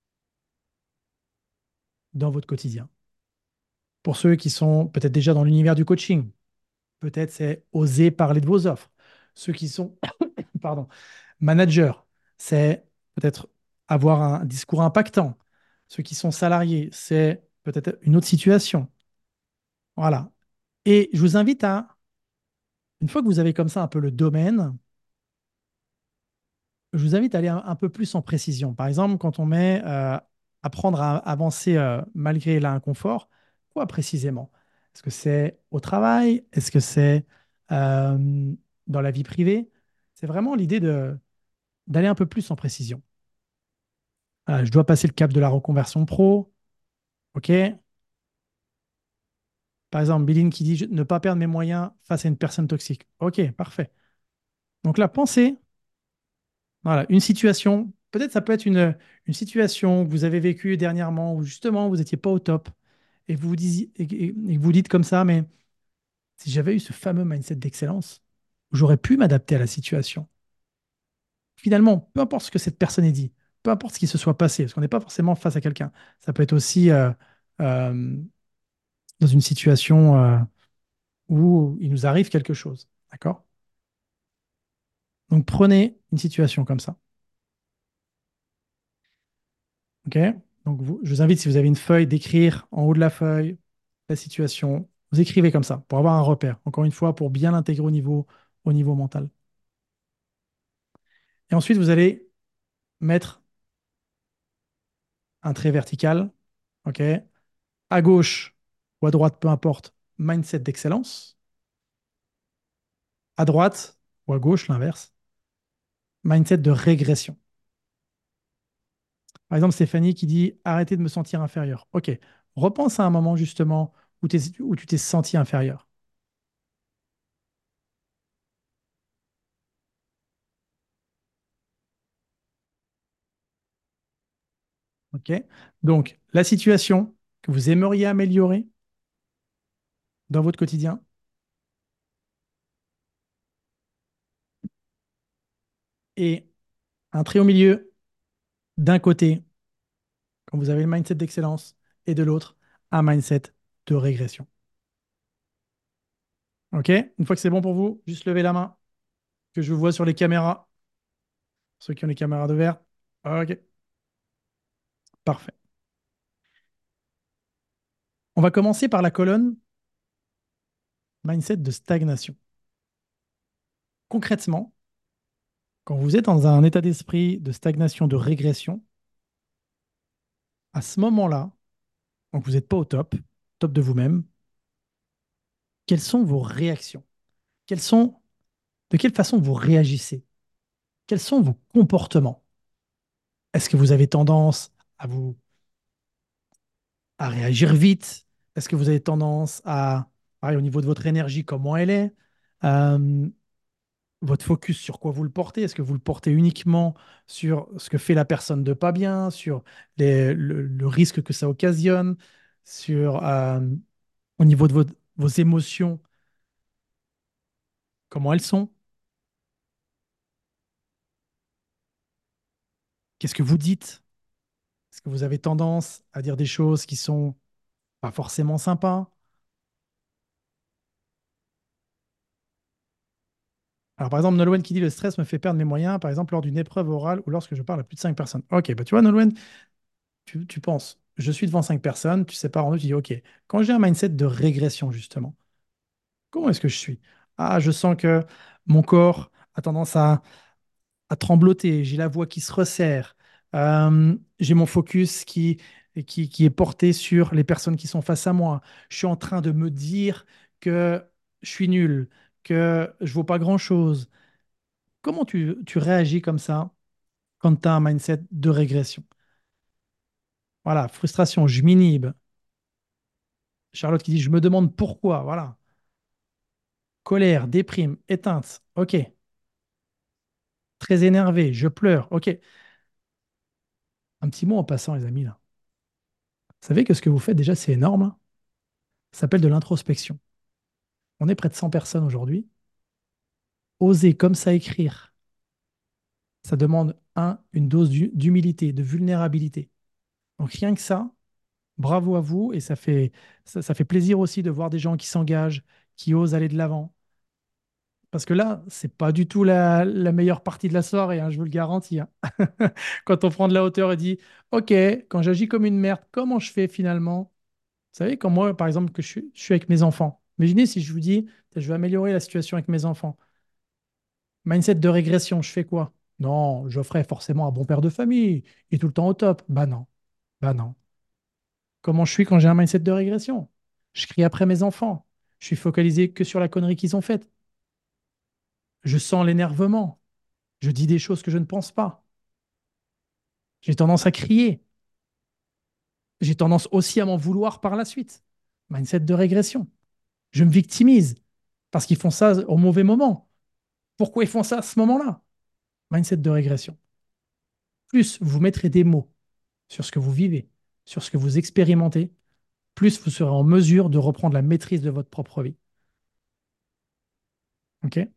dans votre quotidien. Pour ceux qui sont peut-être déjà dans l'univers du coaching, peut-être c'est oser parler de vos offres. Ceux qui sont, pardon, manager, c'est peut-être avoir un discours impactant. Ceux qui sont salariés, c'est peut-être une autre situation. Voilà. Et je vous invite à, une fois que vous avez comme ça un peu le domaine, je vous invite à aller un, un peu plus en précision. Par exemple, quand on met euh, apprendre à avancer euh, malgré l'inconfort, quoi précisément? Est-ce que c'est au travail? Est-ce que c'est euh, dans la vie privée? C'est vraiment l'idée de, d'aller un peu plus en précision. Euh, je dois passer le cap de la reconversion pro. OK. Par exemple, Billine qui dit je- ne pas perdre mes moyens face à une personne toxique. OK, parfait. Donc là, pensez, voilà, une situation. Peut-être ça peut être une, une situation que vous avez vécue dernièrement où justement vous n'étiez pas au top et vous vous disiez, et, et- et vous dites comme ça, mais si j'avais eu ce fameux mindset d'excellence, j'aurais pu m'adapter à la situation. Finalement, peu importe ce que cette personne ait dit, peu importe ce qui se soit passé, parce qu'on n'est pas forcément face à quelqu'un. Ça peut être aussi euh, euh, dans une situation euh, où il nous arrive quelque chose. D'accord? Donc prenez une situation comme ça. OK? Donc vous- je vous invite, si vous avez une feuille, d'écrire en haut de la feuille la situation. Vous écrivez comme ça pour avoir un repère. Encore une fois, pour bien l'intégrer au niveau, au niveau mental. Et ensuite, vous allez mettre un trait vertical. OK? À gauche ou à droite, peu importe, mindset d'excellence. À droite ou à gauche, l'inverse, mindset de régression. Par exemple, Stéphanie qui dit arrêtez de me sentir inférieur. OK. Repense à un moment justement où, t'es- où tu t'es senti inférieur. OK? Donc, la situation que vous aimeriez améliorer dans votre quotidien et un trait au milieu, d'un côté, quand vous avez le mindset d'excellence, et de l'autre, un mindset de régression. OK? Une fois que c'est bon pour vous, juste levez la main, que je vous vois sur les caméras. Ceux qui ont les caméras de verre. OK, parfait. On va commencer par la colonne mindset de stagnation. Concrètement, quand vous êtes dans un état d'esprit de stagnation, de régression, à ce moment-là, donc vous n'êtes pas au top, top de vous-même, quelles sont vos réactions? Quelles sont, de quelle façon vous réagissez? Quels sont vos comportements? Est-ce que vous avez tendance à vous à réagir vite? Est-ce que vous avez tendance à, pareil, au niveau de votre énergie, comment elle est? Euh, Votre focus, sur quoi vous le portez? Est-ce que vous le portez uniquement sur ce que fait la personne de pas bien, sur les- le, le risque que ça occasionne, sur euh, au niveau de vos, vos émotions, comment elles sont? Qu'est-ce que vous dites? Est-ce que vous avez tendance à dire des choses qui sont pas forcément sympas? Alors, par exemple, Nolwenn qui dit le stress me fait perdre mes moyens, par exemple, lors d'une épreuve orale ou lorsque je parle à plus de cinq personnes. Ok, bah tu vois, Nolwenn, tu, tu penses, je suis devant cinq personnes, tu sépares en deux, tu dis, ok, quand j'ai un mindset de régression, justement, comment est-ce que je suis? Ah, je sens que mon corps a tendance à, à trembloter, j'ai la voix qui se resserre, euh, j'ai mon focus qui, qui, qui est porté sur les personnes qui sont face à moi. Je suis en train de me dire que je suis nul, que je vaux pas grand-chose. Comment tu, tu réagis comme ça quand tu as un mindset de régression? Voilà, frustration, je m'inhibe. Charlotte qui dit, je me demande pourquoi. Voilà. Colère, déprime, éteinte. OK. Très énervé, je pleure. OK. Un petit mot en passant, les amis, là. Vous savez que ce que vous faites déjà, c'est énorme, hein. Ça s'appelle de l'introspection. On est près de cent personnes aujourd'hui. Oser comme ça écrire, ça demande, un, une dose d'hu- d'humilité, de vulnérabilité. Donc rien que ça, bravo à vous. Et ça fait, ça, ça fait plaisir aussi de voir des gens qui s'engagent, qui osent aller de l'avant. Parce que là, c'est pas du tout la, la meilleure partie de la soirée, hein, je vous le garantis, hein. Quand on prend de la hauteur et dit, OK, quand j'agis comme une merde, comment je fais finalement? Vous savez, quand moi, par exemple, que je suis, je suis avec mes enfants, imaginez si je vous dis, je vais améliorer la situation avec mes enfants. Mindset de régression, je fais quoi? Non, je ferai forcément un bon père de famille, et tout le temps au top. Bah non, bah non. Comment je suis quand j'ai un mindset de régression? Je crie après mes enfants. Je suis focalisé que sur la connerie qu'ils ont faite. Je sens l'énervement. Je dis des choses que je ne pense pas. J'ai tendance à crier. J'ai tendance aussi à m'en vouloir par la suite. Mindset de régression. Je me victimise parce qu'ils font ça au mauvais moment. Pourquoi ils font ça à ce moment-là? Mindset de régression. Plus vous mettrez des mots sur ce que vous vivez, sur ce que vous expérimentez, plus vous serez en mesure de reprendre la maîtrise de votre propre vie. OK?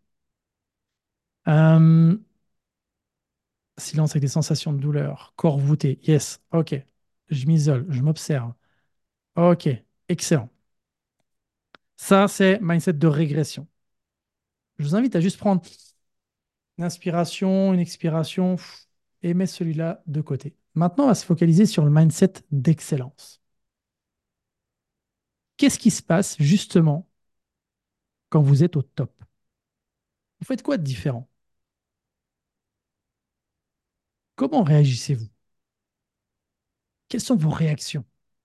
Euh, silence avec des sensations de douleur, corps voûté. Yes. OK. Je m'isole, je m'observe. OK. Excellent. Ça, c'est mindset de régression. Je vous invite à juste prendre une inspiration, une expiration, pff, et mettre celui-là de côté. Maintenant, on va se focaliser sur le mindset d'excellence. Qu'est-ce qui se passe justement quand vous êtes au top? Vous faites quoi de différent? Comment réagissez-vous? Quelles sont vos réactions?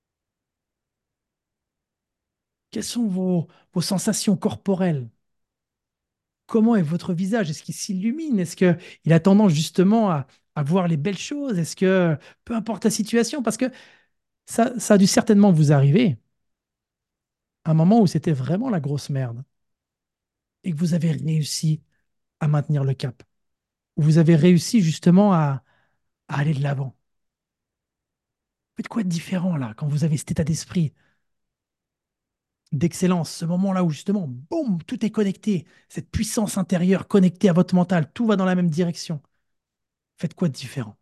Quelles sont vos, vos sensations corporelles? Comment est votre visage? Est-ce qu'il s'illumine? Est-ce qu'il a tendance justement à, à voir les belles choses? Est-ce que, peu importe la situation, parce que ça, ça a dû certainement vous arriver, un moment où c'était vraiment la grosse merde et que vous avez réussi à maintenir le cap, où vous avez réussi justement à, à aller de l'avant. Faites quoi de différent là, quand vous avez cet état d'esprit d'excellence, ce moment-là où justement, boum, tout est connecté, cette puissance intérieure connectée à votre mental, tout va dans la même direction. Faites quoi de différent?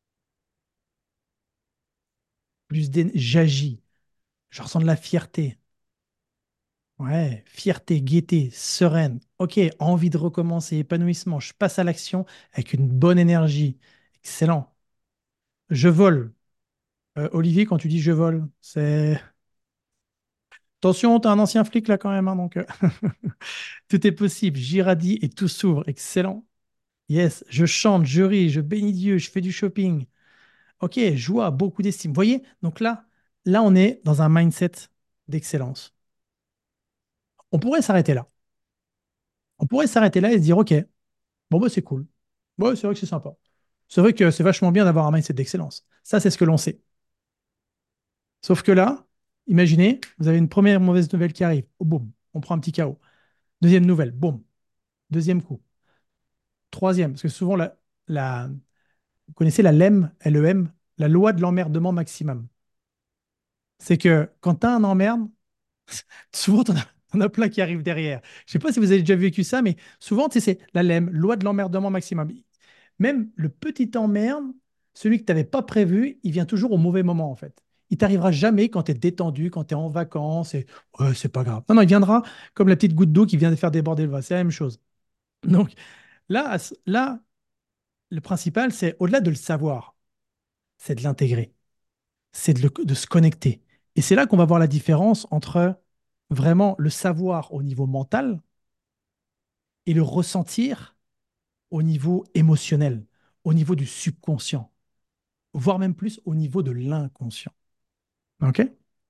Plus d'énergie, j'agis, je ressens de la fierté. Ouais, fierté, gaieté, sereine. Ok, envie de recommencer, épanouissement. Je passe à l'action avec une bonne énergie. Excellent. Je vole. Euh, Olivier, quand tu dis je vole, c'est... Attention, t'es un ancien flic là quand même, hein, donc euh, tout est possible. J'irradie et tout s'ouvre. Excellent. Yes, je chante, je ris, je bénis Dieu, je fais du shopping. Ok, joie, beaucoup d'estime. Vous voyez? Donc là, là, on est dans un mindset d'excellence. On pourrait s'arrêter là. On pourrait s'arrêter là et se dire, ok, bon, bah, c'est cool. Ouais, c'est vrai que c'est sympa. C'est vrai que c'est vachement bien d'avoir un mindset d'excellence. Ça, c'est ce que l'on sait. Sauf que là, imaginez, vous avez une première mauvaise nouvelle qui arrive. Oh, boum, on prend un petit chaos. Deuxième nouvelle, boum, deuxième coup. Troisième, parce que souvent, la, la, vous connaissez la L E M, L E M, la loi de l'emmerdement maximum. C'est que quand tu as un emmerde, souvent, t'en as, t'en as plein qui arrivent derrière. Je sais pas si vous avez déjà vécu ça, mais souvent, tu sais, c'est la L E M, loi de l'emmerdement maximum. Même le petit emmerde, celui que tu n'avais pas prévu, il vient toujours au mauvais moment, en fait. Il t'arrivera jamais quand tu es détendu, quand tu es en vacances, et ouais, c'est pas grave. Non, non, il viendra comme la petite goutte d'eau qui vient de faire déborder le vase. C'est la même chose. Donc là, à ce- là, le principal, c'est au-delà de le savoir, c'est de l'intégrer, c'est de, le- de se connecter. Et c'est là qu'on va voir la différence entre vraiment le savoir au niveau mental et le ressentir au niveau émotionnel, au niveau du subconscient, voire même plus au niveau de l'inconscient. OK?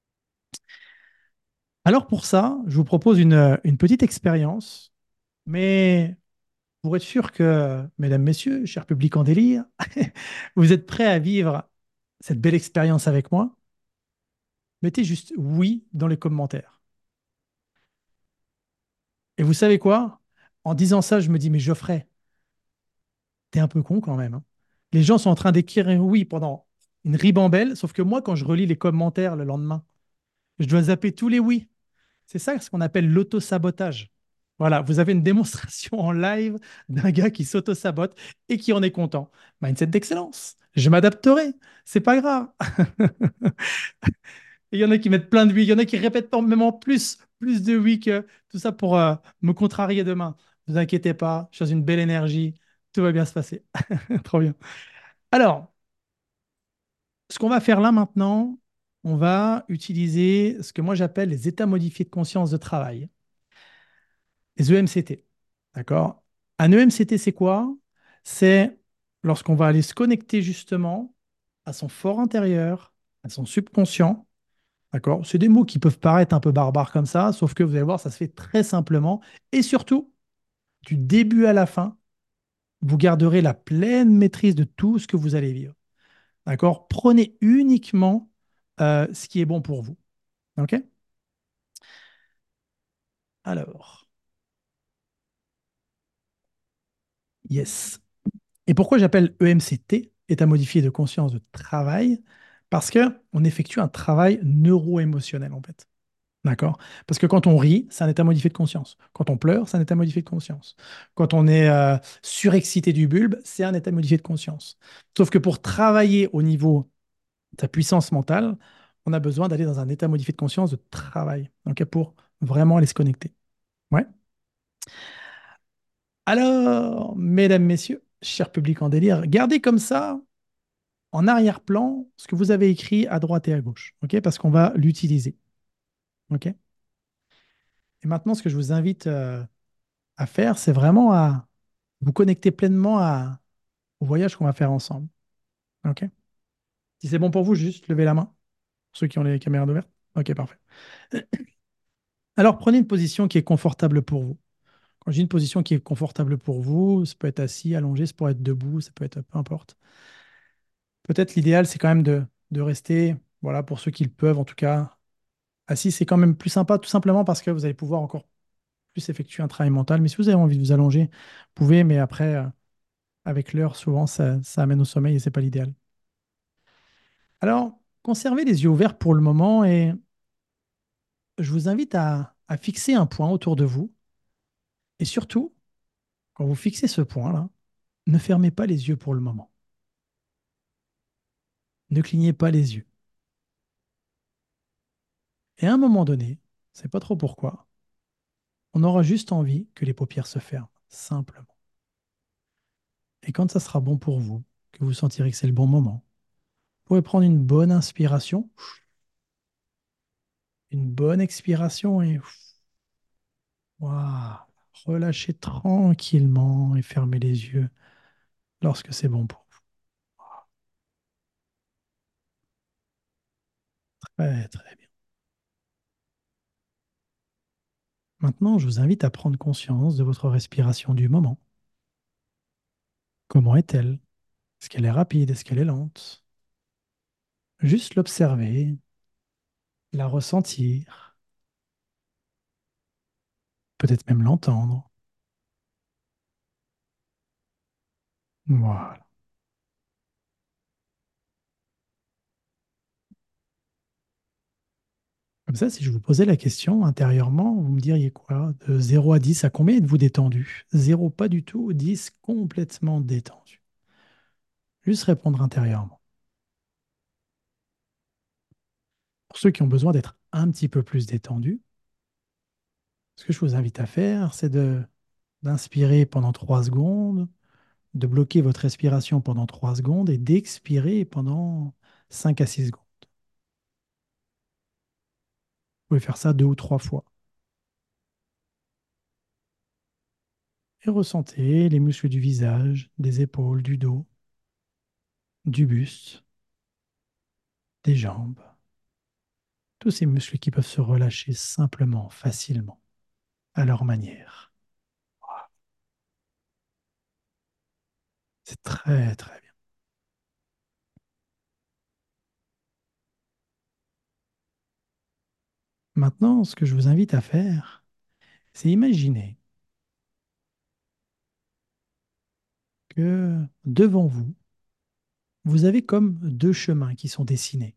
Alors pour ça, je vous propose une, une petite expérience, mais pour être sûr que, mesdames, messieurs, cher public en délire, vous êtes prêts à vivre cette belle expérience avec moi, mettez juste oui dans les commentaires. Et vous savez quoi? En disant ça, je me dis, mais Geoffrey, t'es un peu con quand même, hein. Les gens sont en train d'écrire un oui pendant une ribambelle, sauf que moi, quand je relis les commentaires le lendemain, je dois zapper tous les oui. C'est ça ce qu'on appelle l'auto-sabotage. Voilà, vous avez une démonstration en live d'un gars qui s'auto-sabote et qui en est content. Mindset d'excellence. Je m'adapterai. C'est pas grave. Et il y en a qui mettent plein de oui. Il y en a qui répètent même en plus, plus de oui que tout ça pour euh, me contrarier demain. Ne vous inquiétez pas, je suis dans une belle énergie. Tout va bien se passer. Trop bien. Alors, ce qu'on va faire là maintenant, on va utiliser ce que moi j'appelle les états modifiés de conscience de travail. Les E M C T. D'accord? Un E M C T, c'est quoi? C'est lorsqu'on va aller se connecter justement à son fort intérieur, à son subconscient. D'accord? C'est des mots qui peuvent paraître un peu barbares comme ça, sauf que vous allez voir, ça se fait très simplement. Et surtout, du début à la fin, vous garderez la pleine maîtrise de tout ce que vous allez vivre. D'accord? Prenez uniquement euh, ce qui est bon pour vous. OK? Alors, yes. Et pourquoi j'appelle E M C T, état modifié de conscience de travail? Parce que on effectue un travail neuro-émotionnel en fait. D'accord? Parce que quand on rit, c'est un état modifié de conscience. Quand on pleure, c'est un état modifié de conscience. Quand on est euh, surexcité du bulbe, c'est un état modifié de conscience. Sauf que pour travailler au niveau de sa puissance mentale, on a besoin d'aller dans un état modifié de conscience de travail. Ok? Pour vraiment aller se connecter. Ouais. Alors, mesdames, messieurs, cher public en délire, gardez comme ça en arrière-plan ce que vous avez écrit à droite et à gauche, ok? Parce qu'on va l'utiliser, ok? Et maintenant, ce que je vous invite euh, à faire, c'est vraiment à vous connecter pleinement à- au voyage qu'on va faire ensemble, ok? Si c'est bon pour vous, juste levez la main, pour ceux qui ont les caméras ouvertes. Ok, parfait. Alors, prenez une position qui est confortable pour vous. Quand j'ai une position qui est confortable pour vous, ça peut être assis, allongé, ça peut être debout, ça peut être peu importe. Peut-être l'idéal, c'est quand même de, de rester, voilà, pour ceux qui le peuvent, en tout cas, assis, c'est quand même plus sympa, tout simplement parce que vous allez pouvoir encore plus effectuer un travail mental. Mais si vous avez envie de vous allonger, vous pouvez, mais après, euh, avec l'heure, souvent, ça, ça amène au sommeil et c'est pas l'idéal. Alors, Conservez les yeux ouverts pour le moment et je vous invite à, à fixer un point autour de vous. Et surtout, quand vous fixez ce point-là, ne fermez pas les yeux pour le moment. Ne clignez pas les yeux. Et à un moment donné, c'est pas trop pourquoi, on aura juste envie que les paupières se ferment, simplement. Et quand ça sera bon pour vous, que vous sentirez que c'est le bon moment, vous pourrez prendre une bonne inspiration, une bonne expiration et waouh, relâchez tranquillement et fermez les yeux lorsque c'est bon pour vous. Très, très bien. Maintenant, je vous invite à prendre conscience de votre respiration du moment. Comment est-elle? Est-ce qu'elle est rapide? Est-ce qu'elle est lente? Juste l'observer, la ressentir, peut-être même l'entendre. Voilà. Comme ça, si je vous posais la question intérieurement, vous me diriez quoi? De zéro à dix, à combien êtes-vous détendu? Zéro, pas du tout. Dix, complètement détendu. Juste répondre intérieurement. Pour ceux qui ont besoin d'être un petit peu plus détendus, ce que je vous invite à faire, c'est de d'inspirer pendant trois secondes, de bloquer votre respiration pendant trois secondes et d'expirer pendant cinq à six secondes. Vous pouvez faire ça deux ou trois fois. Et ressentez les muscles du visage, des épaules, du dos, du buste, des jambes. Tous ces muscles qui peuvent se relâcher simplement, facilement, à leur manière. C'est très, très bien. Maintenant, ce que je vous invite à faire, c'est imaginer que devant vous, vous avez comme deux chemins qui sont dessinés.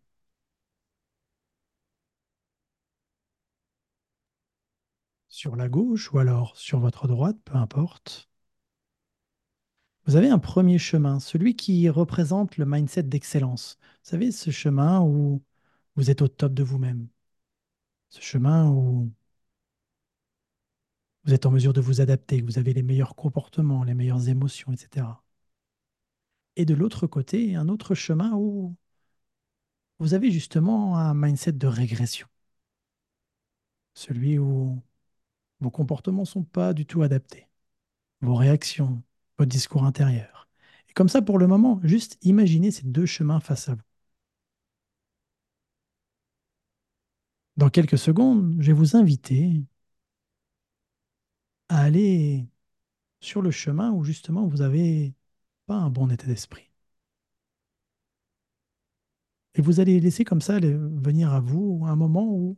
Sur la gauche ou alors sur votre droite, peu importe. Vous avez un premier chemin, celui qui représente le mindset d'excellence. Vous savez, ce chemin où vous êtes au top de vous-même. Ce chemin où vous êtes en mesure de vous adapter, que vous avez les meilleurs comportements, les meilleures émotions, et cetera. Et de l'autre côté, un autre chemin où vous avez justement un mindset de régression. Celui où vos comportements ne sont pas du tout adaptés. Vos réactions, votre discours intérieur. Et comme ça, pour le moment, juste imaginez ces deux chemins face à vous. Dans quelques secondes, je vais vous inviter à aller sur le chemin où justement vous n'avez pas un bon état d'esprit. Et vous allez laisser comme ça les- venir à vous un moment où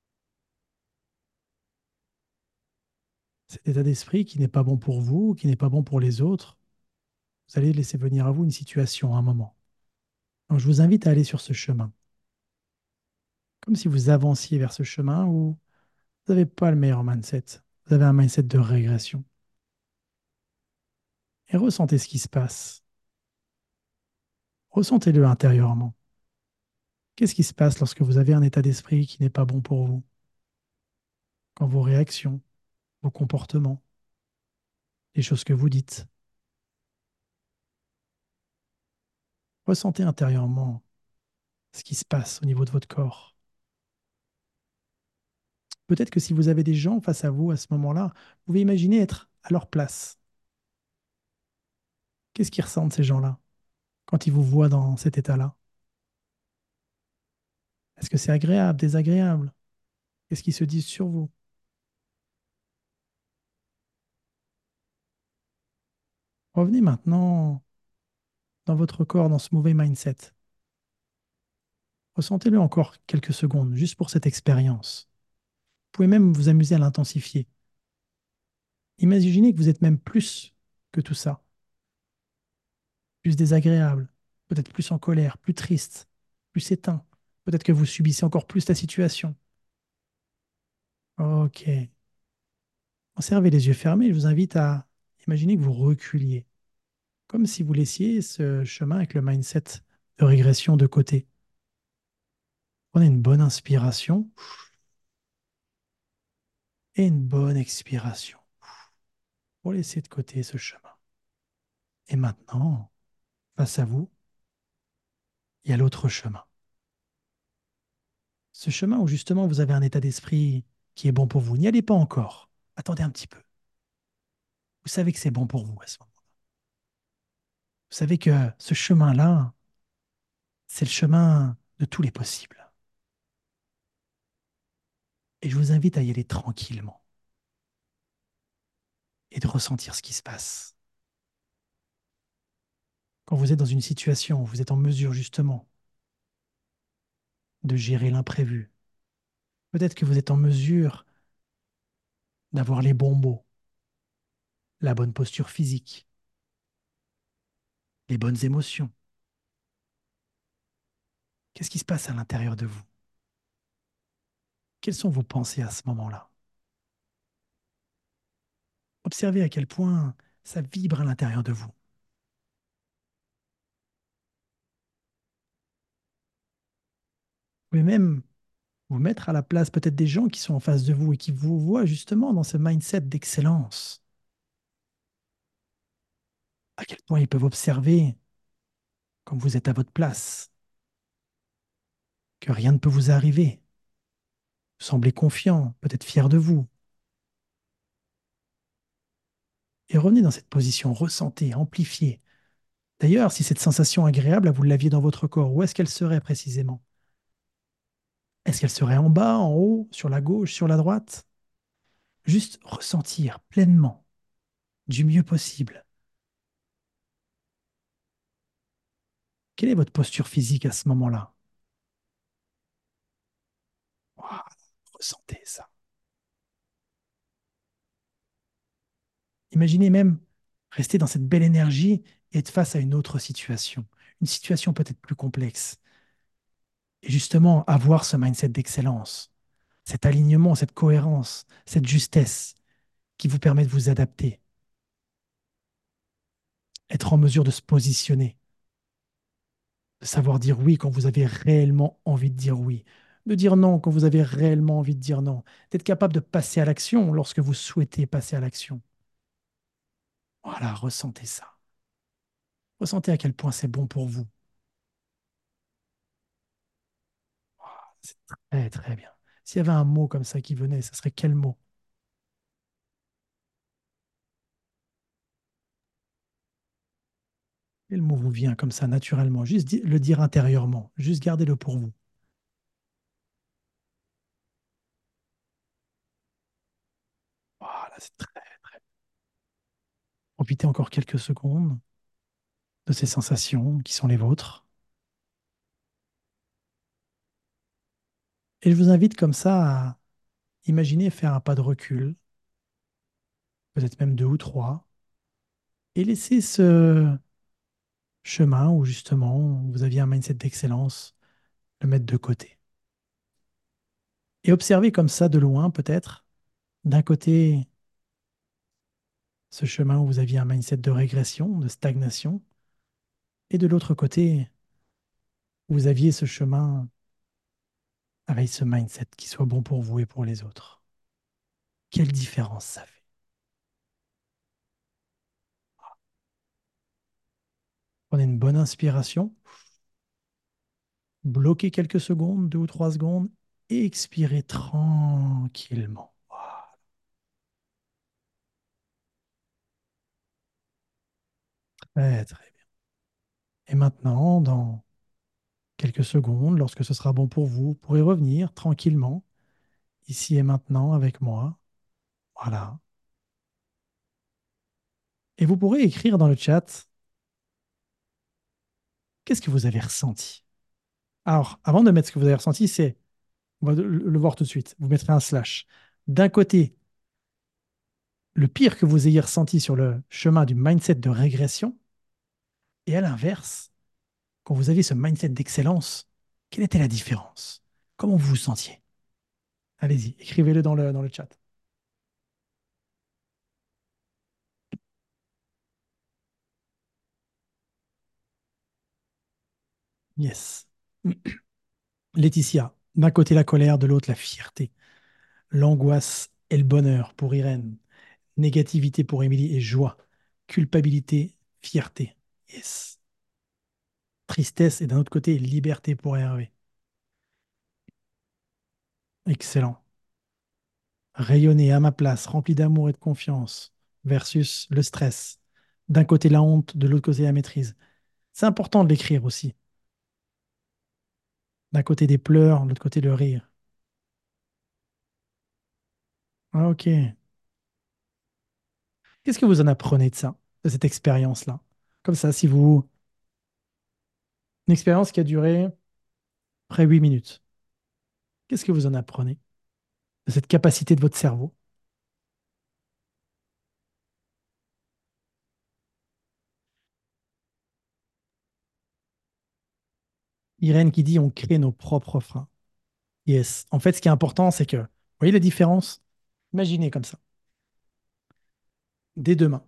cet état d'esprit qui n'est pas bon pour vous, qui n'est pas bon pour les autres, vous allez laisser venir à vous une situation, un moment. Donc je vous invite à aller sur ce chemin, comme si vous avanciez vers ce chemin où vous n'avez pas le meilleur mindset. Vous avez un mindset de régression. Et ressentez ce qui se passe. Ressentez-le intérieurement. Qu'est-ce qui se passe lorsque vous avez un état d'esprit qui n'est pas bon pour vous? Quand vos réactions, vos comportements, les choses que vous dites, ressentez intérieurement ce qui se passe au niveau de votre corps. Peut-être que si vous avez des gens face à vous à ce moment-là, vous pouvez imaginer être à leur place. Qu'est-ce qu'ils ressentent ces gens-là quand ils vous voient dans cet état-là? Est-ce que c'est agréable, désagréable? Qu'est-ce qu'ils se disent sur vous? Revenez maintenant dans votre corps, dans ce mauvais mindset. Ressentez-le encore quelques secondes, juste pour cette expérience. Vous pouvez même vous amuser à l'intensifier. Imaginez que vous êtes même plus que tout ça, plus désagréable, peut-être plus en colère, plus triste, plus éteint. Peut-être que vous subissez encore plus la situation. Ok. Conservez les yeux fermés. Je vous invite à imaginer que vous reculiez, comme si vous laissiez ce chemin avec le mindset de régression de côté. Prenez une bonne inspiration et une bonne expiration pour laisser de côté ce chemin. Et maintenant, face à vous, il y a l'autre chemin. Ce chemin où justement vous avez un état d'esprit qui est bon pour vous. N'y allez pas encore. Attendez un petit peu. Vous savez que c'est bon pour vous à ce moment. Vous savez que ce chemin-là, c'est le chemin de tous les possibles. Et je vous invite à y aller tranquillement et de ressentir ce qui se passe. Quand vous êtes dans une situation où vous êtes en mesure justement de gérer l'imprévu, peut-être que vous êtes en mesure d'avoir les bons mots, la bonne posture physique, les bonnes émotions. Qu'est-ce qui se passe à l'intérieur de vous? Quelles sont vos pensées à ce moment-là? Observez à quel point ça vibre à l'intérieur de vous. Vous pouvez même vous mettre à la place peut-être des gens qui sont en face de vous et qui vous voient justement dans ce mindset d'excellence. À quel point ils peuvent observer, comme vous êtes à votre place, que rien ne peut vous arriver. Vous semblez confiant, peut-être fier de vous. Et revenez dans cette position, ressentez, amplifiez. D'ailleurs, si cette sensation agréable, vous l'aviez dans votre corps, où est-ce qu'elle serait précisément? Est-ce qu'elle serait en bas, en haut, sur la gauche, sur la droite? Juste ressentir pleinement, du mieux possible. Quelle est votre posture physique à ce moment-là? Waouh, ressentez ça. Imaginez même rester dans cette belle énergie et être face à une autre situation, une situation peut-être plus complexe. Et justement, avoir ce mindset d'excellence, cet alignement, cette cohérence, cette justesse qui vous permet de vous adapter, être en mesure de se positionner, de savoir dire oui quand vous avez réellement envie de dire oui, de dire non quand vous avez réellement envie de dire non, d'être capable de passer à l'action lorsque vous souhaitez passer à l'action. Voilà, ressentez ça. Ressentez à quel point c'est bon pour vous. C'est très, très bien. S'il y avait un mot comme ça qui venait, ça serait quel mot? Quel mot vous vient comme ça naturellement? Juste di- le dire intérieurement. Juste gardez-le pour vous. Voilà, c'est très. Profitez encore quelques secondes de ces sensations qui sont les vôtres. Et je vous invite comme ça à imaginer faire un pas de recul, peut-être même deux ou trois, et laisser ce chemin où justement vous aviez un mindset d'excellence, le mettre de côté. Et observer comme ça de loin peut-être, d'un côté, ce chemin où vous aviez un mindset de régression, de stagnation, et de l'autre côté, vous aviez ce chemin avec ce mindset qui soit bon pour vous et pour les autres. Quelle différence ça fait? Prenez une bonne inspiration, bloquez quelques secondes, deux ou trois secondes, et expirez tranquillement. Voilà. Très, très bien. Et maintenant, dans quelques secondes, lorsque ce sera bon pour vous, vous pourrez revenir tranquillement, ici et maintenant avec moi. Voilà. Et vous pourrez écrire dans le chat qu'est-ce que vous avez ressenti. Alors, avant de mettre ce que vous avez ressenti, c'est, on va le le voir tout de suite, vous mettrez un slash. D'un côté, le pire que vous ayez ressenti sur le chemin du mindset de régression, et à l'inverse, quand vous avez ce mindset d'excellence, Quelle était la différence? Comment vous vous sentiez? Allez-y, écrivez-le dans le, dans le chat. Yes. Laetitia, d'un côté la colère, de l'autre la fierté, l'angoisse et le bonheur pour Irène, négativité pour Émilie et joie, culpabilité, fierté. Yes. Tristesse et d'un autre côté liberté pour Hervé. Excellent. Rayonner à ma place, rempli d'amour et de confiance, versus le stress. D'un côté la honte, de l'autre côté la maîtrise. C'est important de l'écrire aussi. D'un côté des pleurs, de l'autre côté le rire. Ah, ok. Qu'est-ce que vous en apprenez de ça, de cette expérience-là? Comme ça, si vous... Une expérience qui a duré près huit minutes. Qu'est-ce que vous en apprenez de cette capacité de votre cerveau? Irène qui dit on crée nos propres freins. Yes. En fait, ce qui est important, c'est que, vous voyez la différence? Imaginez comme ça. Dès demain,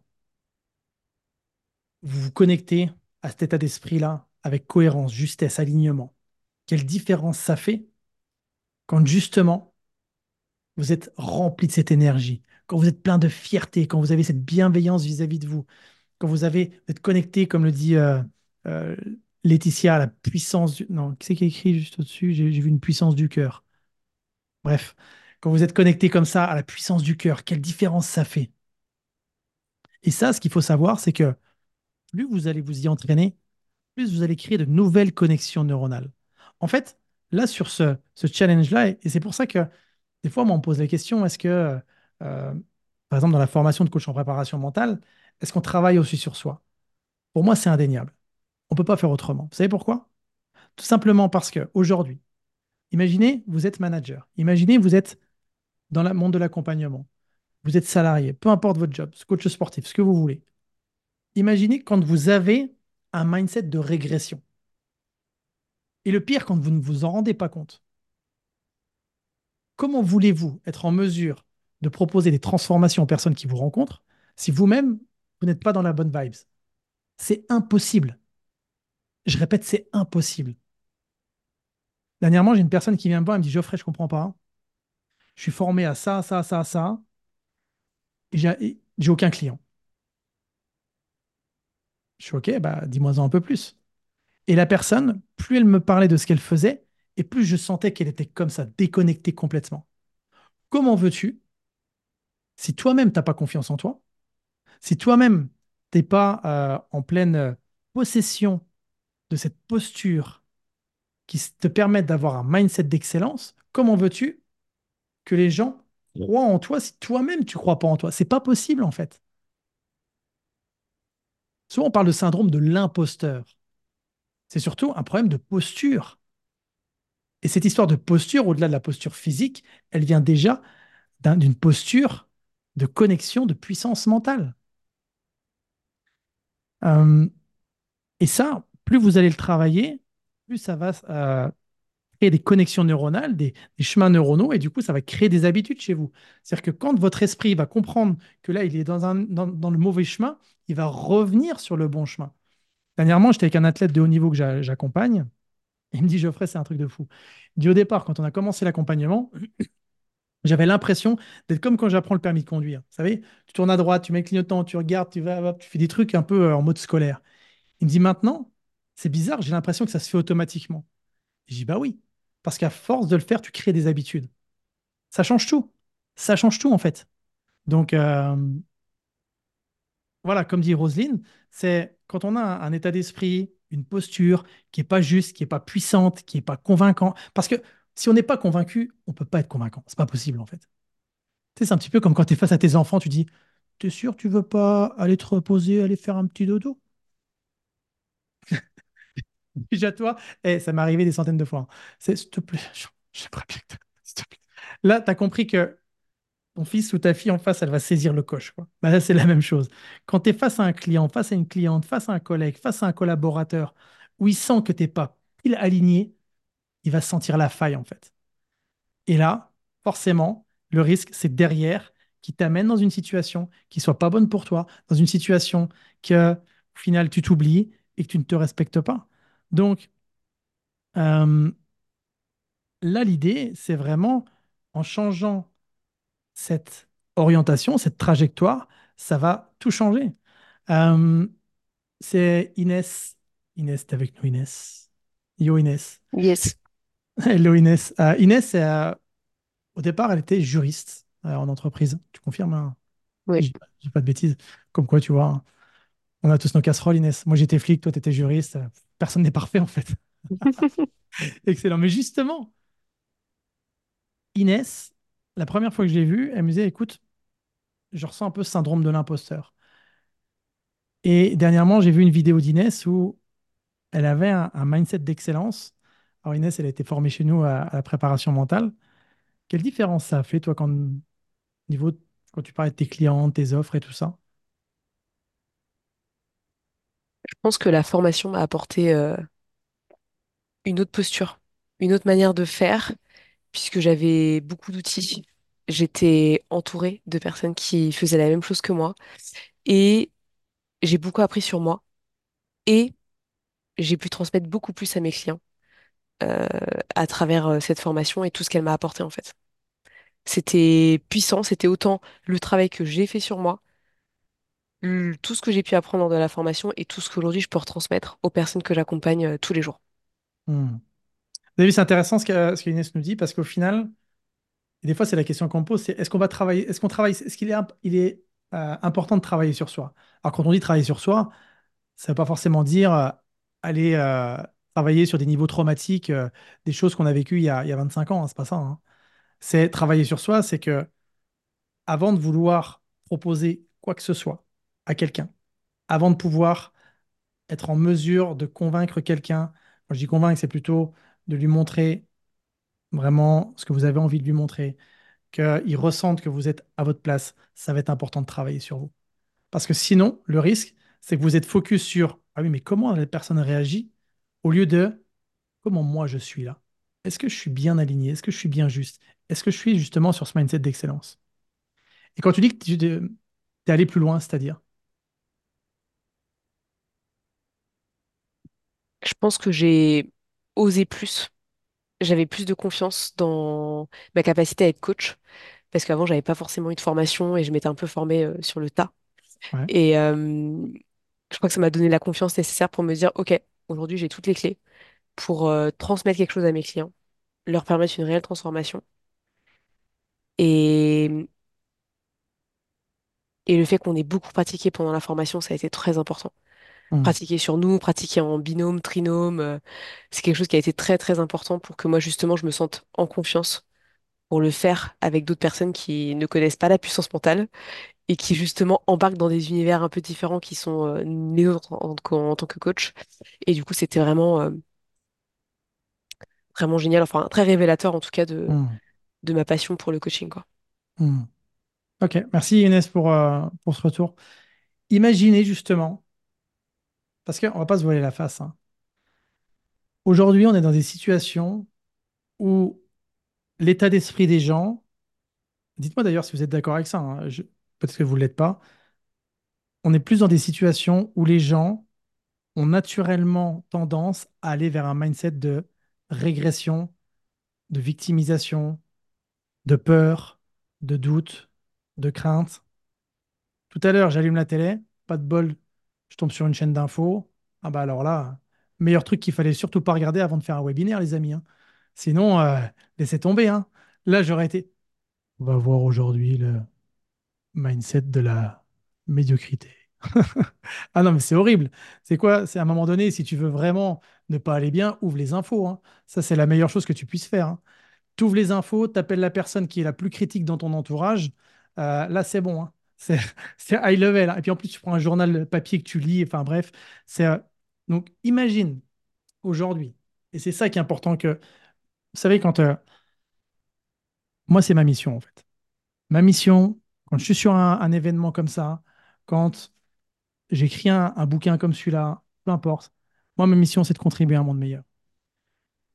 vous vous connectez à cet état d'esprit-là avec cohérence, justesse, alignement. Quelle différence ça fait quand justement vous êtes rempli de cette énergie, quand vous êtes plein de fierté, quand vous avez cette bienveillance vis-à-vis de vous, quand vous avez, vous êtes connecté, comme le dit euh, euh, Laetitia, à la puissance du... Non, qui c'est qui a écrit juste au-dessus? J'ai j'ai vu une puissance du cœur. Bref, quand vous êtes connecté comme ça à la puissance du cœur, quelle différence ça fait? Et ça, ce qu'il faut savoir, c'est que plus vous allez vous y entraîner, plus vous allez créer de nouvelles connexions neuronales. En fait, là, sur ce, ce challenge-là, et, et c'est pour ça que des fois, moi, on me pose la question, est-ce que, euh, par exemple, dans la formation de coach en préparation mentale, est-ce qu'on travaille aussi sur soi? Pour moi, c'est indéniable. On ne peut pas faire autrement. Vous savez pourquoi? Tout simplement parce que aujourd'hui, imaginez, vous êtes manager. Imaginez, vous êtes dans le monde de l'accompagnement. Vous êtes salarié, peu importe votre job, coach sportif, ce que vous voulez. Imaginez quand vous avez un mindset de régression. Et le pire, quand vous ne vous en rendez pas compte. Comment voulez-vous être en mesure de proposer des transformations aux personnes qui vous rencontrent si vous-même, vous n'êtes pas dans la bonne vibes? C'est impossible. Je répète, c'est impossible. Dernièrement, j'ai une personne qui vient me voir et me dit, Geoffrey, je comprends pas. Je suis formé à ça, ça, ça, ça, et j'ai et j'ai aucun client. Je suis OK, bah, dis-moi-en un peu plus. Et la personne, plus elle me parlait de ce qu'elle faisait, et plus je sentais qu'elle était comme ça, déconnectée complètement. Comment veux-tu, si toi-même, tu n'as pas confiance en toi, si toi-même, tu n'es pas euh, en pleine euh, possession de cette posture qui s- te permet d'avoir un mindset d'excellence, comment veux-tu que les gens croient en toi si toi-même, tu ne crois pas en toi? C'est pas possible, en fait. Souvent, on parle de syndrome de l'imposteur. C'est surtout un problème de posture. Et cette histoire de posture, au-delà de la posture physique, elle vient déjà d'un- d'une posture de connexion, de puissance mentale. Euh, et ça, plus vous allez le travailler, plus ça va euh, créer des connexions neuronales, des, des chemins neuronaux, et du coup, ça va créer des habitudes chez vous. C'est-à-dire que quand votre esprit va comprendre que là, il est dans, un, dans, dans le mauvais chemin, il va revenir sur le bon chemin. Dernièrement, j'étais avec un athlète de haut niveau que j'a- j'accompagne. Il me dit, Geoffrey, c'est un truc de fou. Il dit, au départ, quand on a commencé l'accompagnement, j'avais l'impression d'être comme quand j'apprends le permis de conduire. Vous savez, tu tournes à droite, tu mets le clignotant, tu regardes, tu vas, hop, tu fais des trucs un peu euh, en mode scolaire. Il me dit maintenant, c'est bizarre, j'ai l'impression que ça se fait automatiquement. Et je dis bah oui, parce qu'à force de le faire, tu crées des habitudes. Ça change tout. Ça change tout en fait. Donc euh, voilà, comme dit Roselyne, c'est quand on a un, un état d'esprit, une posture qui est pas juste, qui est pas puissante, qui est pas convaincant. Parce que si on n'est pas convaincu, on peut pas être convaincant. C'est pas possible en fait. Tu sais, c'est un petit peu comme quand tu es face à tes enfants, tu dis, t'es sûr, tu veux pas aller te reposer, aller faire un petit dodo? Déjà, toi, eh, ça m'est arrivé des centaines de fois, hein. C'est, s'il te plaît, je- j'aimerais bien que t'ailles, s'il te plaît. Là, tu as compris que ton fils ou ta fille en face, elle va saisir le coche, quoi. Bah, là, c'est la même chose. Quand tu es face à un client, face à une cliente, face à un collègue, face à un collaborateur, où il sent que tu n'es pas pile aligné, il va sentir la faille, en fait. Et là, forcément, le risque, c'est derrière qui t'amène dans une situation qui soit pas bonne pour toi, dans une situation que, au final, tu t'oublies et que tu ne te respectes pas. Donc, euh, là, l'idée, c'est vraiment en changeant cette orientation, cette trajectoire, ça va tout changer. Euh, c'est Inès. Inès, t'es avec nous, Inès. Yo, Inès. Yes. Hello, Inès. Euh, Inès, euh, au départ, elle était juriste euh, en entreprise. Tu confirmes, hein? Oui. Je dis pas, je dis pas de bêtises. Comme quoi, tu vois, hein, on a tous nos casseroles, Inès. Moi, j'étais flic, toi, t'étais juriste. Euh, Personne n'est parfait, en fait. Excellent. Mais justement, Inès, la première fois que je l'ai vue, elle me disait, écoute, je ressens un peu ce syndrome de l'imposteur. Et dernièrement, j'ai vu une vidéo d'Inès où elle avait un, un mindset d'excellence. Alors, Inès, elle a été formée chez nous à, à la préparation mentale. Quelle différence ça a fait, toi, quand, niveau, quand tu parlais de tes clients, tes offres et tout ça? Je pense que la formation m'a apporté euh, une autre posture, une autre manière de faire, puisque j'avais beaucoup d'outils. J'étais entourée de personnes qui faisaient la même chose que moi et j'ai beaucoup appris sur moi et j'ai pu transmettre beaucoup plus à mes clients euh, à travers euh, cette formation et tout ce qu'elle m'a apporté en fait. C'était puissant, c'était autant le travail que j'ai fait sur moi, le- tout ce que j'ai pu apprendre de la formation et tout ce qu'aujourd'hui je peux retransmettre aux personnes que j'accompagne euh, tous les jours. Hmm. Vous avez vu, c'est intéressant ce que, ce qu'Inès nous dit, parce qu'au final, et des fois, c'est la question qu'on pose, c'est est-ce qu'on va travailler, est-ce qu'on travaille, est-ce qu'il est, imp- il est euh, important de travailler sur soi? Alors, quand on dit travailler sur soi, ça ne veut pas forcément dire euh, aller euh, travailler sur des niveaux traumatiques, euh, des choses qu'on a vécues il y a, il y a vingt-cinq ans, hein, c'est pas ça, hein. C'est travailler sur soi, c'est que avant de vouloir proposer quoi que ce soit à quelqu'un, avant de pouvoir être en mesure de convaincre quelqu'un, quand je dis convaincre, c'est plutôt de lui montrer vraiment ce que vous avez envie de lui montrer, qu'il ressente que vous êtes à votre place, ça va être important de travailler sur vous. Parce que sinon, le risque, c'est que vous êtes focus sur ah oui, mais comment la personne réagit au lieu de comment moi je suis là. Est-ce que je suis bien aligné? Est-ce que je suis bien juste? Est-ce que je suis justement sur ce mindset d'excellence? Et quand tu dis que tu es allé plus loin, c'est-à-dire, Je pense que j'ai osé plus. J'avais plus de confiance dans ma capacité à être coach, parce qu'avant, j'avais pas forcément eu de formation et je m'étais un peu formée euh, sur le tas. ouais, Et euh, je crois que ça m'a donné la confiance nécessaire pour me dire, OK, aujourd'hui, j'ai toutes les clés pour euh, transmettre quelque chose à mes clients, leur permettre une réelle transformation. Et, et le fait qu'on ait beaucoup pratiqué pendant la formation, ça a été très important. hum, Pratiquer sur nous, pratiquer en binôme, trinôme, euh, c'est quelque chose qui a été très, très important pour que moi, justement, je me sente en confiance pour le faire avec d'autres personnes qui ne connaissent pas la puissance mentale et qui justement embarquent dans des univers un peu différents qui sont euh, les autres en, en- en tant que coach. Et du coup, c'était vraiment, euh, vraiment génial, enfin très révélateur en tout cas de, hum, de ma passion pour le coaching, quoi. hum. Ok, merci Inès pour, euh, pour ce retour. Imaginez justement, parce qu'on ne va pas se voiler la face, hein. Aujourd'hui, on est dans des situations où l'état d'esprit des gens, dites-moi d'ailleurs si vous êtes d'accord avec ça, hein, je- peut-être que vous ne l'êtes pas, on est plus dans des situations où les gens ont naturellement tendance à aller vers un mindset de régression, de victimisation, de peur, de doute, de crainte. Tout à l'heure, j'allume la télé, pas de bol, je tombe sur une chaîne d'infos. Ah bah alors là, meilleur truc qu'il fallait surtout pas regarder avant de faire un webinaire, les amis, hein. Sinon, euh, laissez tomber, hein. Là, j'aurais été. On va voir aujourd'hui le mindset de la médiocrité. Ah non, mais c'est horrible. C'est quoi? C'est à un moment donné, si tu veux vraiment ne pas aller bien, ouvre les infos, hein. Ça, c'est la meilleure chose que tu puisses faire, hein. Tu ouvres les infos, tu appelles la personne qui est la plus critique dans ton entourage. Euh, là, c'est bon, hein. C'est c'est high level, hein. Et puis en plus, tu prends un journal papier que tu lis. Enfin bref, c'est euh, donc imagine aujourd'hui. Et c'est ça qui est important que vous savez quand euh, moi, c'est ma mission en fait. Ma mission, quand je suis sur un, un événement comme ça, quand j'écris un, un bouquin comme celui-là, peu importe. Moi, ma mission, c'est de contribuer à un monde meilleur.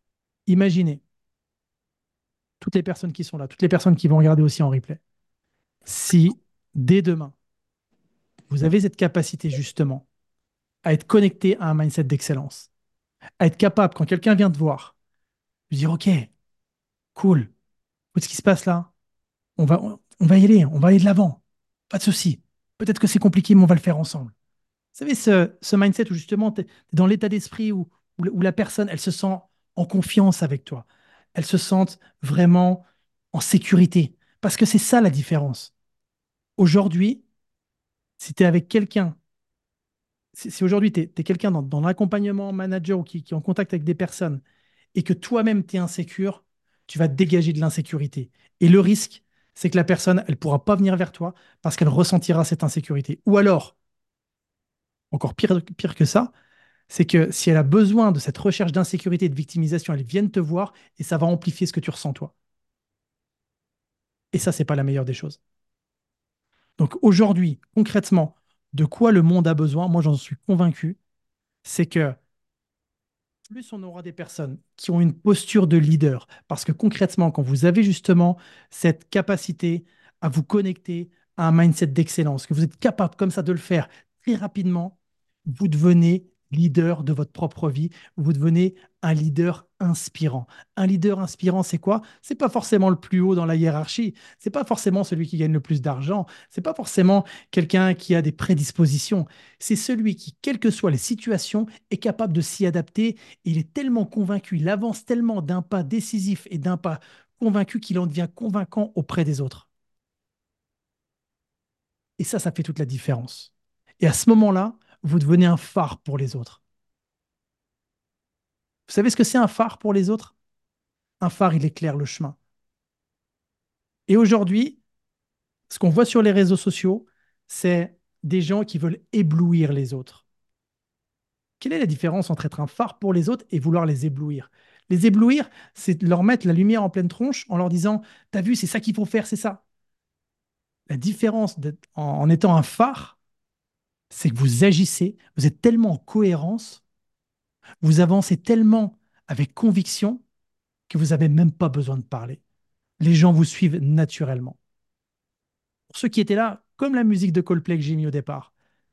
Imaginez toutes les personnes qui sont là, toutes les personnes qui vont regarder aussi en replay. Si dès demain, vous avez cette capacité justement à être connecté à un mindset d'excellence, à être capable, quand quelqu'un vient te voir, de dire, OK, cool, écoute ce qui se passe là, on va, on va y aller, on va aller de l'avant, pas de souci. Peut-être que c'est compliqué, mais on va le faire ensemble. Vous savez, ce, ce mindset où justement, tu es dans l'état d'esprit où, où, où la personne, elle se sent en confiance avec toi. Elle se sent vraiment en sécurité. Parce que c'est ça la différence. Aujourd'hui, si tu es avec quelqu'un, si, si aujourd'hui tu es, quelqu'un dans, dans l'accompagnement manager ou qui, qui est en contact avec des personnes et que toi-même tu es insécure, tu vas te dégager de l'insécurité. Et le risque, c'est que la personne, elle ne pourra pas venir vers toi parce qu'elle ressentira cette insécurité. Ou alors, encore pire, pire que ça, c'est que si elle a besoin de cette recherche d'insécurité et de victimisation, elle vienne te voir et ça va amplifier ce que tu ressens toi. Et ça, c'est pas la meilleure des choses. Donc aujourd'hui, concrètement, de quoi le monde a besoin, moi j'en suis convaincu, c'est que plus on aura des personnes qui ont une posture de leader, parce que concrètement, quand vous avez justement cette capacité à vous connecter à un mindset d'excellence, que vous êtes capable comme ça de le faire très rapidement, vous devenez leader de votre propre vie, vous devenez un leader inspirant. Un leader inspirant, c'est quoi? C'est pas forcément le plus haut dans la hiérarchie, c'est pas forcément celui qui gagne le plus d'argent, c'est pas forcément quelqu'un qui a des prédispositions, c'est celui qui, quelles que soient les situations, est capable de s'y adapter. Il est tellement convaincu, il avance tellement d'un pas décisif et d'un pas convaincu qu'il en devient convaincant auprès des autres. Et ça, ça fait toute la différence. Et à ce moment-là, vous devenez un phare pour les autres. Vous savez ce que c'est un phare pour les autres? Un phare, il éclaire le chemin. Et aujourd'hui, ce qu'on voit sur les réseaux sociaux, c'est des gens qui veulent éblouir les autres. Quelle est la différence entre être un phare pour les autres et vouloir les éblouir? Les éblouir, c'est leur mettre la lumière en pleine tronche en leur disant, t'as vu, c'est ça qu'il faut faire, c'est ça. La différence d'être- en, en étant un phare, c'est que vous agissez, vous êtes tellement en cohérence, vous avancez tellement avec conviction que vous n'avez même pas besoin de parler. Les gens vous suivent naturellement. Pour ceux qui étaient là, comme la musique de Coldplay que j'ai mis au départ,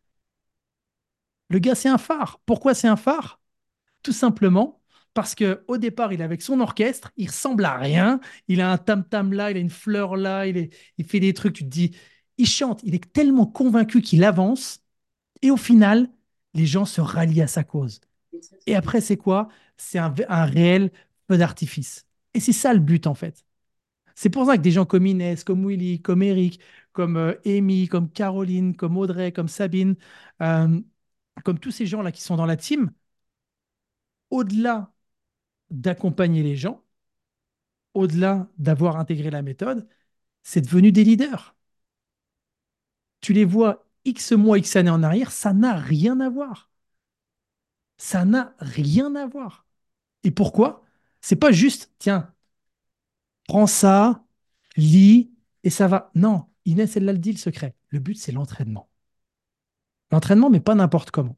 le gars, c'est un phare. Pourquoi c'est un phare? Tout simplement parce que au départ, il est avec son orchestre, il ressemble à rien, il a un tam-tam là, il a une fleur là, il, est, il fait des trucs, tu te dis, il chante, il est tellement convaincu qu'il avance, et au final, les gens se rallient à sa cause. Et après, c'est quoi? C'est un, un réel feu d'artifice. Et c'est ça le but, en fait. C'est pour ça que des gens comme Inès, comme Willy, comme Eric, comme euh, Amy, comme Caroline, comme Audrey, comme Sabine, euh, comme tous ces gens-là qui sont dans la team, au-delà d'accompagner les gens, au-delà d'avoir intégré la méthode, c'est devenu des leaders. Tu les vois X mois, X années en arrière, ça n'a rien à voir. Ça n'a rien à voir. Et pourquoi? C'est pas juste, tiens, prends ça, lis, et ça va. Non, Inès, elle l'a dit, le secret. Le but, c'est l'entraînement. L'entraînement, mais pas n'importe comment.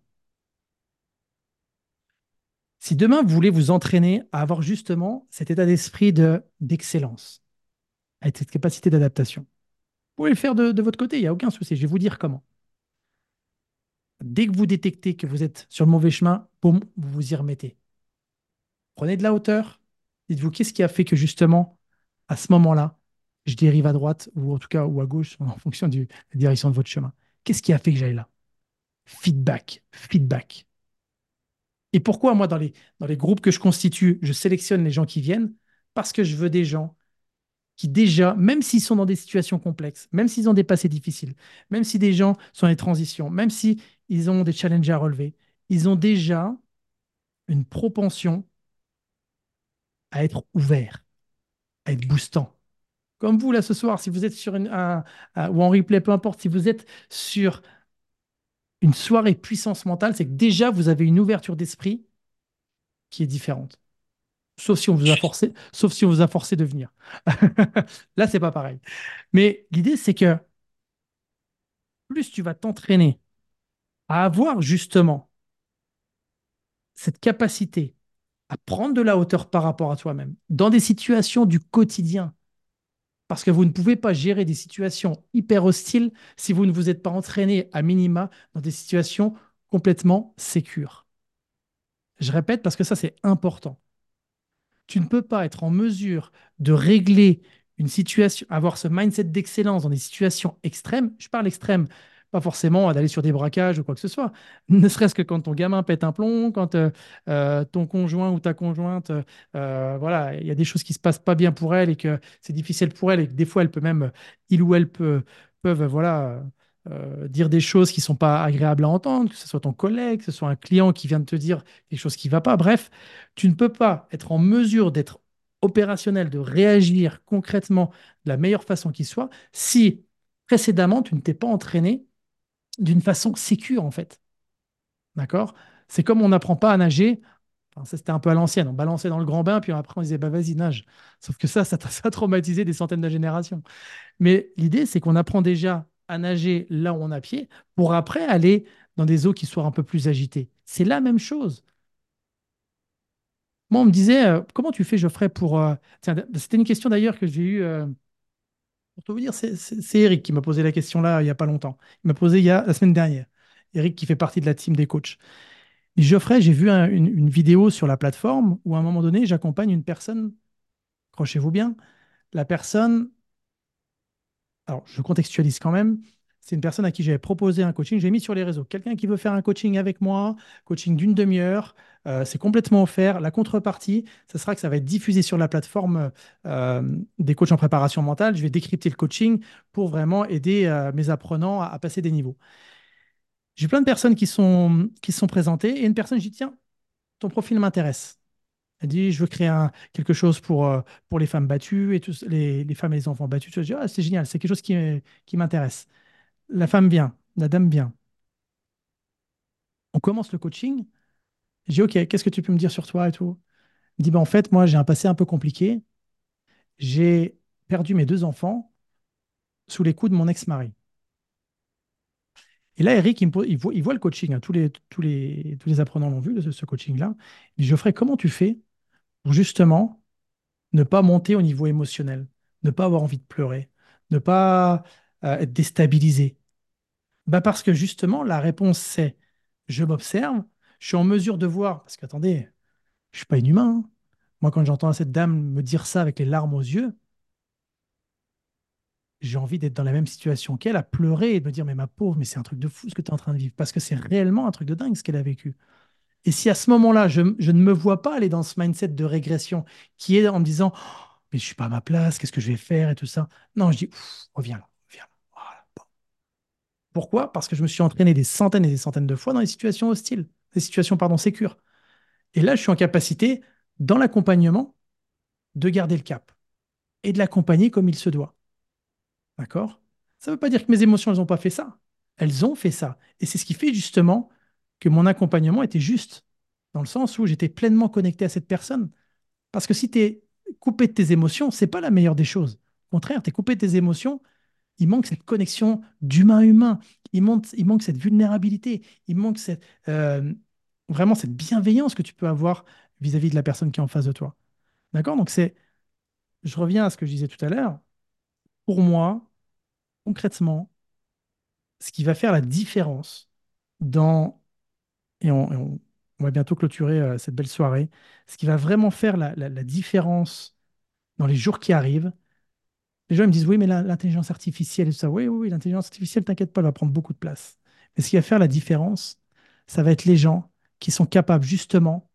Si demain, vous voulez vous entraîner à avoir justement cet état d'esprit de, d'excellence, avec cette capacité d'adaptation, vous pouvez le faire de, de votre côté, il n'y a aucun souci. Je vais vous dire comment. Dès que vous détectez que vous êtes sur le mauvais chemin, boum, vous vous y remettez. Prenez de la hauteur. Dites-vous, qu'est-ce qui a fait que justement, à ce moment-là, je dérive à droite ou en tout cas ou à gauche en fonction de la direction de votre chemin. Qu'est-ce qui a fait que j'aille là? Feedback, feedback. Et pourquoi moi, dans les, dans les groupes que je constitue, je sélectionne les gens qui viennent? Parce que je veux des gens qui déjà, même s'ils sont dans des situations complexes, même s'ils ont des passés difficiles, même si des gens sont en des transitions, même si ils ont des challenges à relever, ils ont déjà une propension à être ouverts, à être boostants. Comme vous, là, ce soir, si vous êtes sur une, un- un- ou en replay, peu importe, si vous êtes sur une soirée puissance mentale, c'est que déjà, vous avez une ouverture d'esprit qui est différente. Sauf si on vous a forcé, sauf si on vous a forcé de venir. Là, c'est pas pareil. Mais l'idée, c'est que plus tu vas t'entraîner à avoir justement cette capacité à prendre de la hauteur par rapport à toi-même, dans des situations du quotidien. Parce que vous ne pouvez pas gérer des situations hyper hostiles si vous ne vous êtes pas entraîné à minima dans des situations complètement sécures. Je répète parce que ça, c'est important. Tu ne peux pas être en mesure de régler une situation, avoir ce mindset d'excellence dans des situations extrêmes. Je parle extrême, pas forcément d'aller sur des braquages ou quoi que ce soit. Ne serait-ce que quand ton gamin pète un plomb, quand euh, euh, ton conjoint ou ta conjointe, euh, voilà, il y a des choses qui se passent pas bien pour elle et que c'est difficile pour elle et que des fois elle peut même, il ou elle peut, peuvent, voilà, euh, dire des choses qui sont pas agréables à entendre, que ce soit ton collègue, que ce soit un client qui vient de te dire quelque chose qui va pas. Bref, tu ne peux pas être en mesure d'être opérationnel, de réagir concrètement de la meilleure façon qui soit si précédemment tu ne t'es pas entraîné d'une façon sécure en fait. D'accord? C'est comme on n'apprend pas à nager. Enfin, ça, c'était un peu à l'ancienne. On balançait dans le grand bain, puis après on disait bah vas-y, nage. Sauf que ça, ça, ça a traumatisé des centaines de générations. Mais l'idée, c'est qu'on apprend déjà à nager là où on a pied pour après aller dans des eaux qui soient un peu plus agitées. C'est la même chose. Moi, on me disait, euh, comment tu fais, Geoffrey, pour... euh, Tiens, c'était une question d'ailleurs que j'ai eue, euh, pour tout vous dire, c'est c'est- c'est Eric qui m'a posé la question là, il n'y a pas longtemps. Il m'a posé il y a la semaine dernière. Eric qui fait partie de la team des coachs. Il dit, Geoffrey, j'ai vu un- une, une vidéo sur la plateforme où à un moment donné, j'accompagne une personne, accrochez-vous bien, la personne alors, je contextualise quand même. C'est une personne à qui j'avais proposé un coaching. J'ai mis sur les réseaux. Quelqu'un qui veut faire un coaching avec moi, coaching d'une demi-heure, euh, c'est complètement offert. La contrepartie, ce sera que ça va être diffusé sur la plateforme euh, des coachs en préparation mentale. Je vais décrypter le coaching pour vraiment aider euh, mes apprenants à, à passer des niveaux. J'ai plein de personnes qui sont, qui se sont présentées et une personne, je dis, tiens, ton profil m'intéresse. Elle dit, je veux créer un- quelque chose pour, euh, pour les femmes battues et tous, les, les femmes et les enfants battus. Je dis, ah, c'est génial, c'est quelque chose qui, qui m'intéresse. La femme vient, la dame vient. On commence le coaching. Je dis, OK, qu'est-ce que tu peux me dire sur toi et tout? Il dit, bah, en fait, moi, j'ai un passé un peu compliqué. J'ai perdu mes deux enfants sous les coups de mon ex-mari. Et là, Eric, il, me pose- il voit, il voit le coaching, hein. Tous les, tous les, tous les apprenants l'ont vu, ce, ce coaching-là. Il dit, Geoffrey, comment tu fais pour justement ne pas monter au niveau émotionnel, ne pas avoir envie de pleurer, ne pas euh, être déstabilisé? Bah parce que justement, la réponse, c'est je m'observe, je suis en mesure de voir, parce qu'attendez, je suis pas inhumain, hein. Moi, quand j'entends cette dame me dire ça avec les larmes aux yeux, j'ai envie d'être dans la même situation qu'elle, à pleurer et de me dire, mais ma pauvre, mais c'est un truc de fou ce que tu es en train de vivre, parce que c'est réellement un truc de dingue ce qu'elle a vécu. Et si à ce moment-là, je, je ne me vois pas aller dans ce mindset de régression qui est en me disant, oh, mais je suis pas à ma place, qu'est-ce que je vais faire et tout ça. Non, je dis, Ouf, reviens là, reviens là. Voilà. Bon. Pourquoi? Parce que je me suis entraîné des centaines et des centaines de fois dans des situations hostiles, des situations, pardon, sécures. Et là, je suis en capacité, dans l'accompagnement, de garder le cap et de l'accompagner comme il se doit. D'accord? Ça ne veut pas dire que mes émotions, elles n'ont pas fait ça. Elles ont fait ça. Et c'est ce qui fait justement que mon accompagnement était juste, dans le sens où j'étais pleinement connecté à cette personne. Parce que si tu es coupé de tes émotions, c'est pas la meilleure des choses. Au contraire, tu es coupé de tes émotions, il manque cette connexion d'humain à humain, il manque, il manque cette vulnérabilité, il manque cette, euh, vraiment cette bienveillance que tu peux avoir vis-à-vis de la personne qui est en face de toi. D'accord? Donc c'est, je reviens à ce que je disais tout à l'heure. Pour moi, concrètement, ce qui va faire la différence dans, et on, et on- on va bientôt clôturer euh, cette belle soirée, ce qui va vraiment faire la, la- la différence dans les jours qui arrivent, les gens ils me disent, oui, mais la- l'intelligence artificielle et tout ça, oui, oui, oui, l'intelligence artificielle, t'inquiète pas, elle va prendre beaucoup de place. Mais ce qui va faire la différence, ça va être les gens qui sont capables justement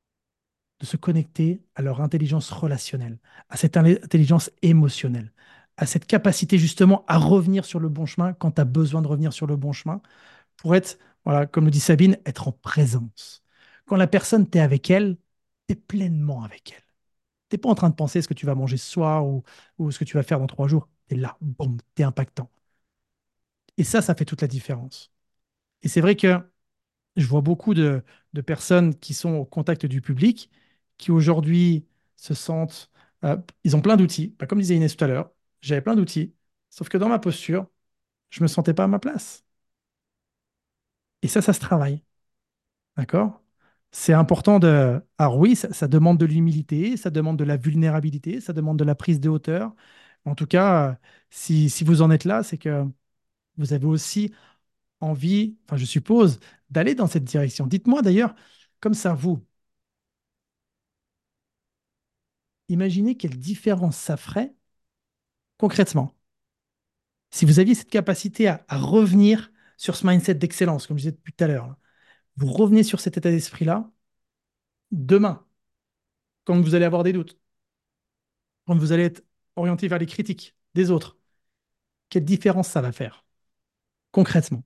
de se connecter à leur intelligence relationnelle, à cette in- intelligence émotionnelle, à cette capacité justement à revenir sur le bon chemin quand tu as besoin de revenir sur le bon chemin pour être, voilà, comme le dit Sabine, être en présence. Quand la personne, tu es avec elle, tu es pleinement avec elle. Tu n'es pas en train de penser ce que tu vas manger ce soir ou, ou ce que tu vas faire dans trois jours. Tu es là, boum, tu es impactant. Et ça, ça fait toute la différence. Et c'est vrai que je vois beaucoup de, de personnes qui sont au contact du public, qui aujourd'hui se sentent... euh, ils ont plein d'outils. Bah, comme disait Inès tout à l'heure, j'avais plein d'outils, sauf que dans ma posture, je ne me sentais pas à ma place. Et ça, ça se travaille. D'accord? C'est important de... Alors oui, ça, ça demande de l'humilité, ça demande de la vulnérabilité, ça demande de la prise de hauteur. En tout cas, euh, si, si vous en êtes là, c'est que vous avez aussi envie, enfin je suppose, d'aller dans cette direction. Dites-moi d'ailleurs, comme ça, vous, imaginez quelle différence ça ferait concrètement si vous aviez cette capacité à, à revenir sur ce mindset d'excellence, comme je disais depuis tout à l'heure. Là. Vous revenez sur cet état d'esprit-là demain, quand vous allez avoir des doutes, quand vous allez être orienté vers les critiques des autres. Quelle différence ça va faire concrètement?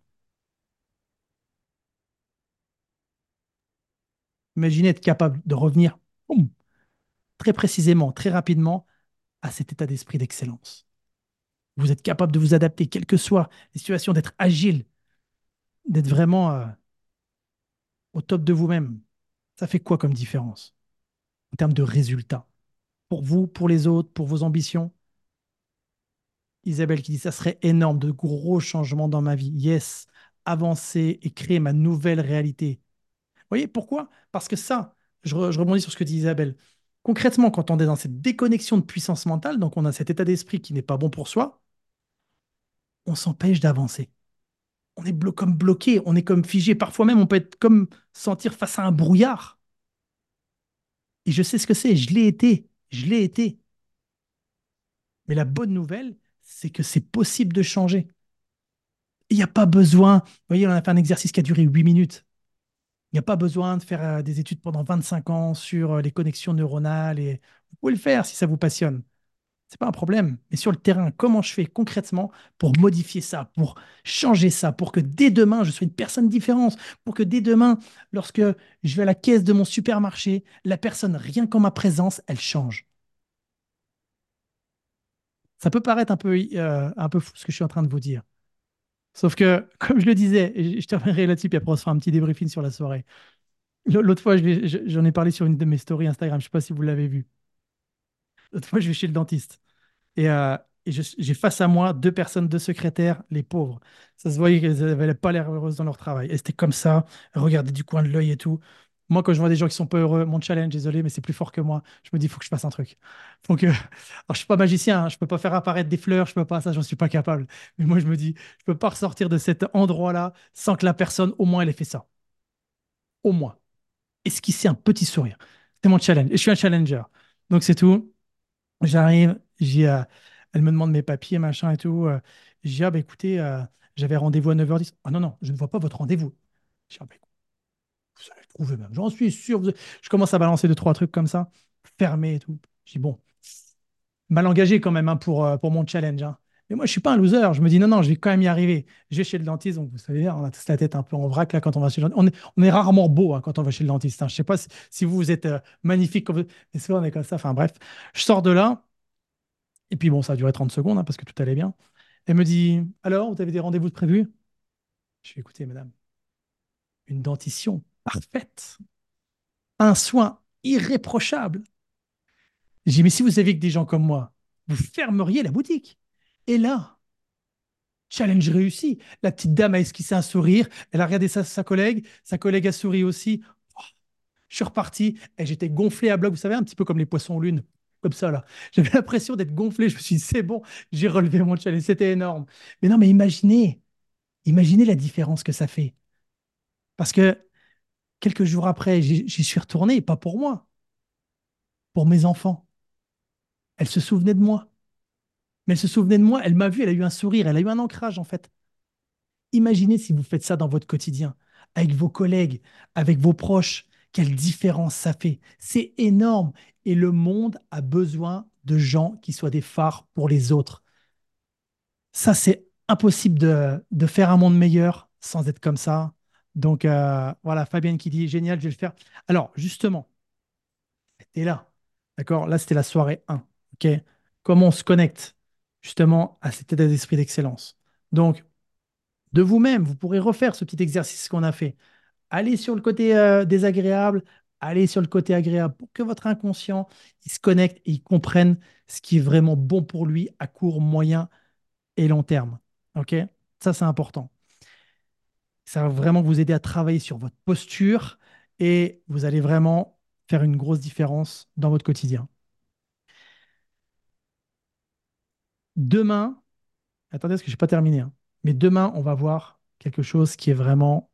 Imaginez être capable de revenir boum, très précisément, très rapidement à cet état d'esprit d'excellence. Vous êtes capable de vous adapter, quelles que soient les situations, d'être agile, d'être vraiment euh, au top de vous-même. Ça fait quoi comme différence en termes de résultats? Pour vous, pour les autres, pour vos ambitions? Isabelle qui dit, ça serait énorme, de gros changements dans ma vie. Yes, avancer et créer ma nouvelle réalité. Vous voyez pourquoi? Parce que ça, je, re- je rebondis sur ce que dit Isabelle. Concrètement, quand on est dans cette déconnexion de puissance mentale, donc on a cet état d'esprit qui n'est pas bon pour soi, on s'empêche d'avancer. On est blo- comme bloqué, on est comme figé. Parfois même, on peut être comme sentir face à un brouillard. Et je sais ce que c'est, je l'ai été, je l'ai été. Mais la bonne nouvelle, c'est que c'est possible de changer. Il n'y a pas besoin, vous voyez, on a fait un exercice qui a duré huit minutes. Il n'y a pas besoin de faire euh, des études pendant vingt-cinq ans sur euh, les connexions neuronales. Et... Vous pouvez le faire si ça vous passionne. C'est pas un problème. Mais sur le terrain, comment je fais concrètement pour modifier ça, pour changer ça, pour que dès demain, je sois une personne différente, pour que dès demain, lorsque je vais à la caisse de mon supermarché, la personne, rien qu'en ma présence, elle change. Ça peut paraître un peu, euh, un peu fou ce que je suis en train de vous dire. Sauf que, comme je le disais, et je terminerai là-dessus, puis après on se fera un petit débriefing sur la soirée. L'autre fois, je vais- je- j'en ai parlé sur une de mes stories Instagram, je ne sais pas si vous l'avez vu. L'autre fois, je vais chez le dentiste. Et, euh, et je- j'ai face à moi deux personnes, deux secrétaires, les pauvres. Ça se voyait qu'elles n'avaient pas l'air heureuses dans leur travail. Et c'était comme ça, elles regardaient du coin de l'œil et tout. Moi, quand je vois des gens qui sont pas heureux, mon challenge, désolé, mais c'est plus fort que moi. Je me dis, il faut que je fasse un truc. Faut que... Alors, je suis pas magicien, hein, je peux pas faire apparaître des fleurs, je peux pas, ça, j'en suis pas capable. Mais moi, je me dis, je peux pas ressortir de cet endroit-là sans que la personne, au moins, elle ait fait ça. Au moins. Esquisser un petit sourire. C'est mon challenge. Et je suis un challenger. Donc, c'est tout. J'arrive, j'ai, euh, elle me demande mes papiers, machin et tout. Euh, j'ai dit, ah, bah, écoutez, euh, j'avais rendez-vous à neuf heures dix. Ah non, non, je ne vois pas votre rendez-vous. J'ai dit, ah, bah, vous allez le trouver même. J'en suis sûr. vous- Je commence à balancer deux, trois trucs comme ça, fermé et tout. J'ai dit, bon, mal engagé quand même hein, pour, euh, pour mon challenge. Hein. Mais moi, je suis pas un loser. Je me dis, non, non, je vais quand même y arriver. Je vais chez le dentiste. Donc, vous savez, on a tous la tête un peu en vrac là quand on va chez le dentiste. On est, on est rarement beau hein, quand on va chez le dentiste. Hein. Je sais pas si, si vous, vous êtes euh, magnifique. Comme vous... Mais souvent, on est comme ça. Enfin, bref. Je sors de là. Et puis, bon, ça a duré trente secondes hein, parce que tout allait bien. Elle me dit, alors, vous avez des rendez-vous de prévus? Je lui ai écoutez, madame, une dentition parfaite, un soin irréprochable. J'ai dit, mais si vous saviez que des gens comme moi, vous fermeriez la boutique. Et là, challenge réussi. La petite dame a esquissé un sourire, elle a regardé sa, sa collègue, sa collègue a souri aussi. Oh, je suis reparti et j'étais gonflé à bloc, vous savez, un petit peu comme les poissons lune, comme ça là. J'avais l'impression d'être gonflé, je me suis dit, c'est bon, j'ai relevé mon challenge, c'était énorme. Mais non, mais imaginez, imaginez la différence que ça fait. Parce que quelques jours après, j'y j'y suis retourné, pas pour moi, pour mes enfants. Elle se souvenait de moi. Mais elle se souvenait de moi, elle m'a vu, elle a eu un sourire, elle a eu un ancrage en fait. Imaginez si vous faites ça dans votre quotidien, avec vos collègues, avec vos proches, quelle différence ça fait. C'est énorme. Et le monde a besoin de gens qui soient des phares pour les autres. Ça, c'est impossible de, de faire un monde meilleur sans être comme ça. Donc euh, voilà, Fabienne qui dit, génial, je vais le faire. Alors justement, c'était là. D'accord? Là, c'était la soirée un. OK? Comment on se connecte justement à cet état d'esprit d'excellence. Donc, de vous-même, vous pourrez refaire ce petit exercice qu'on a fait. Allez sur le côté euh, désagréable, allez sur le côté agréable pour que votre inconscient il se connecte et il comprenne ce qui est vraiment bon pour lui à court, moyen et long terme. OK? Ça, c'est important. Ça va vraiment vous aider à travailler sur votre posture et vous allez vraiment faire une grosse différence dans votre quotidien. Demain, attendez, parce que je n'ai pas terminé, hein, mais demain, on va voir quelque chose qui est vraiment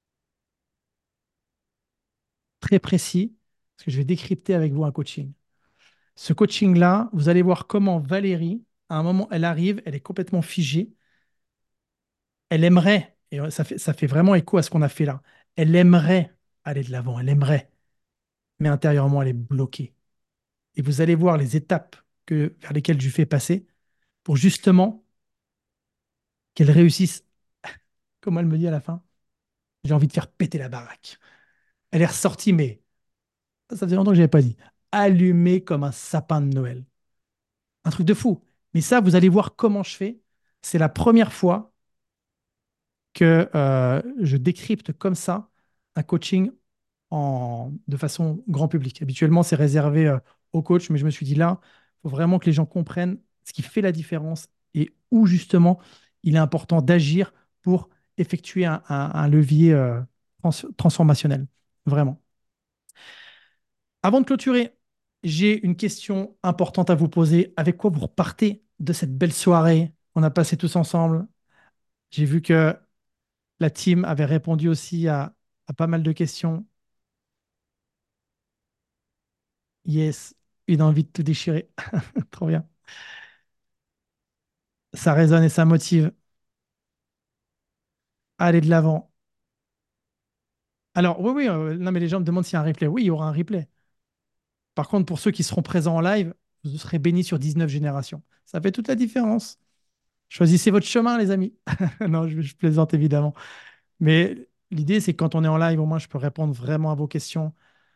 très précis, parce que je vais décrypter avec vous un coaching. Ce coaching-là, vous allez voir comment Valérie, à un moment, elle arrive, elle est complètement figée, elle aimerait, et ça fait, ça fait vraiment écho à ce qu'on a fait là, elle aimerait aller de l'avant, elle aimerait, mais intérieurement, elle est bloquée. Et vous allez voir les étapes que, vers lesquelles je lui fais passer pour justement qu'elle réussisse, comme elle me dit à la fin, j'ai envie de faire péter la baraque. Elle est ressortie, mais ça faisait longtemps que je n'avais pas dit, allumée comme un sapin de Noël. Un truc de fou. Mais ça, vous allez voir comment je fais. C'est la première fois que euh, je décrypte comme ça un coaching en, de façon grand public. Habituellement, c'est réservé euh, aux coachs, mais je me suis dit là, il faut vraiment que les gens comprennent ce qui fait la différence et où justement il est important d'agir pour effectuer un, un- un levier euh, trans- transformationnel. Vraiment. Avant de clôturer, j'ai une question importante à vous poser. Avec quoi vous repartez de cette belle soirée qu'on a passée tous ensemble? J'ai vu que la team avait répondu aussi à, à pas mal de questions. Yes, une envie de tout déchirer. Trop bien. Ça résonne et ça motive. Aller de l'avant. Alors, oui, oui, euh, non, mais les gens me demandent s'il y a un replay. Oui, il y aura un replay. Par contre, pour ceux qui seront présents en live, vous serez bénis sur dix-neuf générations. Ça fait toute la différence. Choisissez votre chemin, les amis. Non, je, je plaisante évidemment. Mais l'idée, c'est que quand on est en live, au moins, je peux répondre vraiment à vos questions.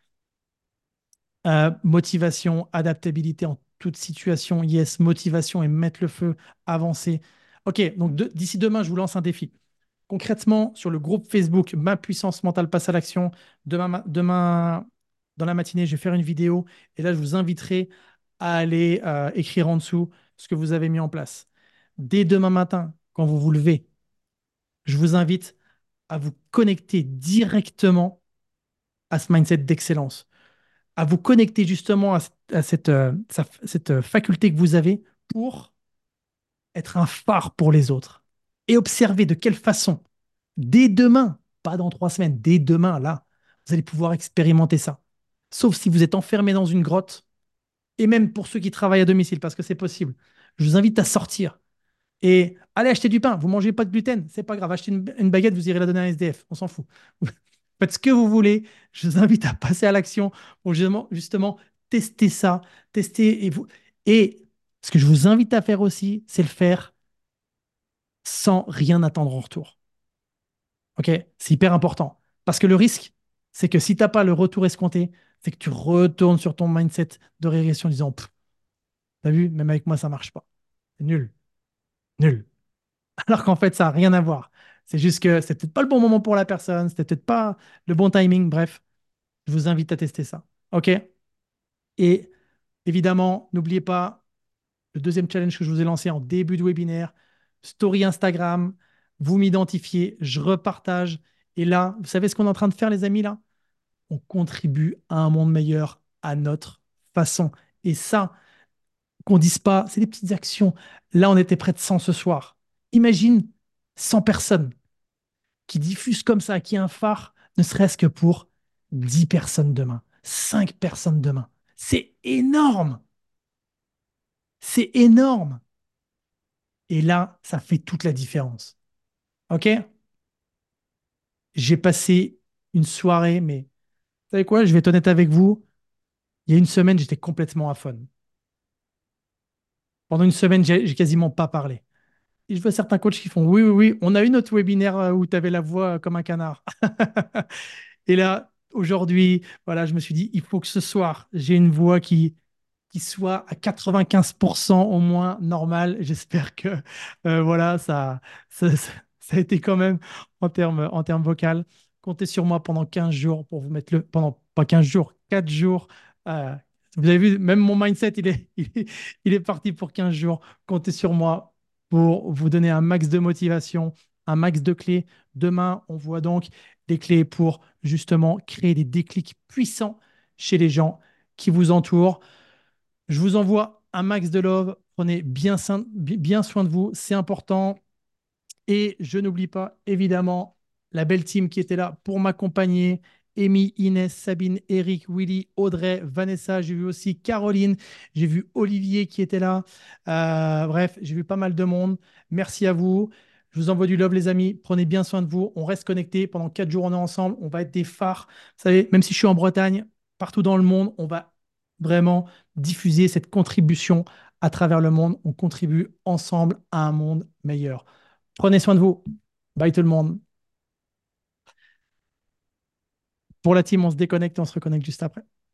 Euh, motivation, adaptabilité en toute situation. Yes, motivation et mettre le feu, avancer. Ok, donc de- d'ici demain, je vous lance un défi. Concrètement, sur le groupe Facebook, Ma puissance mentale passe à l'action. Demain, ma- demain, dans la matinée, je vais faire une vidéo et là, je vous inviterai à aller euh, écrire en dessous ce que vous avez mis en place. Dès demain matin, quand vous vous levez, je vous invite à vous connecter directement à ce mindset d'excellence, à vous connecter justement à, à cette, euh, sa- cette euh, faculté que vous avez pour être un phare pour les autres et observer de quelle façon, dès demain, pas dans trois semaines, dès demain, là, vous allez pouvoir expérimenter ça. Sauf si vous êtes enfermé dans une grotte, et même pour ceux qui travaillent à domicile, parce que c'est possible. Je vous invite à sortir et allez acheter du pain. Vous mangez pas de gluten, c'est pas grave. Achetez une, une baguette, vous irez la donner à un S D F. On s'en fout. Faites ce que vous voulez. Je vous invite à passer à l'action pour justement, justement tester ça, tester et vous. Et ce que je vous invite à faire aussi, c'est le faire sans rien attendre en retour. OK? C'est hyper important. Parce que le risque, c'est que si tu n'as pas le retour escompté, c'est que tu retournes sur ton mindset de régression en disant, pff, t'as vu, même avec moi, ça marche pas. C'est nul, nul. Alors qu'en fait, ça n'a rien à voir. C'est juste que c'est peut-être pas le bon moment pour la personne, c'était peut-être pas le bon timing. Bref, je vous invite à tester ça. OK? Et évidemment, n'oubliez pas le deuxième challenge que je vous ai lancé en début de webinaire, story Instagram, vous m'identifiez, je repartage. Et là, vous savez ce qu'on est en train de faire, les amis, là? On contribue à un monde meilleur à notre façon. Et ça, qu'on dise pas, c'est des petites actions. Là, on était près de cent ce soir. Imagine cent personnes qui diffusent comme ça, qui a un phare, ne serait-ce que pour dix personnes demain, cinq personnes demain. C'est énorme. C'est énorme. Et là, ça fait toute la différence. OK? J'ai passé une soirée, mais vous savez quoi? Je vais être honnête avec vous. Il y a une semaine, j'étais complètement à fond. Pendant une semaine, j'ai j'ai quasiment pas parlé. Et je vois certains coachs qui font oui, oui, oui, on a eu notre webinaire euh, où tu avais la voix comme un canard. Et là, aujourd'hui, voilà, je me suis dit, il faut que ce soir, j'ai une voix qui, qui soit à quatre-vingt-quinze pour cent au moins normale. J'espère que euh, voilà, ça, ça, ça- ça a été quand même en termes en termes vocal. Comptez sur moi pendant quinze jours pour vous mettre le. Pendant pas quinze jours, quatre jours. Euh, vous avez vu, même mon mindset, il est, il est, il est parti pour quinze jours. Comptez sur moi pour vous donner un max de motivation, un max de clés. Demain, on voit donc des clés pour justement créer des déclics puissants chez les gens qui vous entourent. Je vous envoie un max de love. Prenez bien, soin- bien soin de vous, c'est important. Et je n'oublie pas, évidemment, la belle team qui était là pour m'accompagner. Amy, Inès, Sabine, Eric, Willy, Audrey, Vanessa. J'ai vu aussi Caroline. J'ai vu Olivier qui était là. Euh, bref, j'ai vu pas mal de monde. Merci à vous. Je vous envoie du love, les amis. Prenez bien soin de vous. On reste connectés. Pendant quatre jours, on est ensemble. On va être des phares. Vous savez, même si je suis en Bretagne, partout dans le monde, on va vraiment diffuser cette contribution à travers le monde. On contribue ensemble à un monde meilleur. Prenez soin de vous. Bye tout le monde. Pour la team, on se déconnecte et on se reconnecte juste après.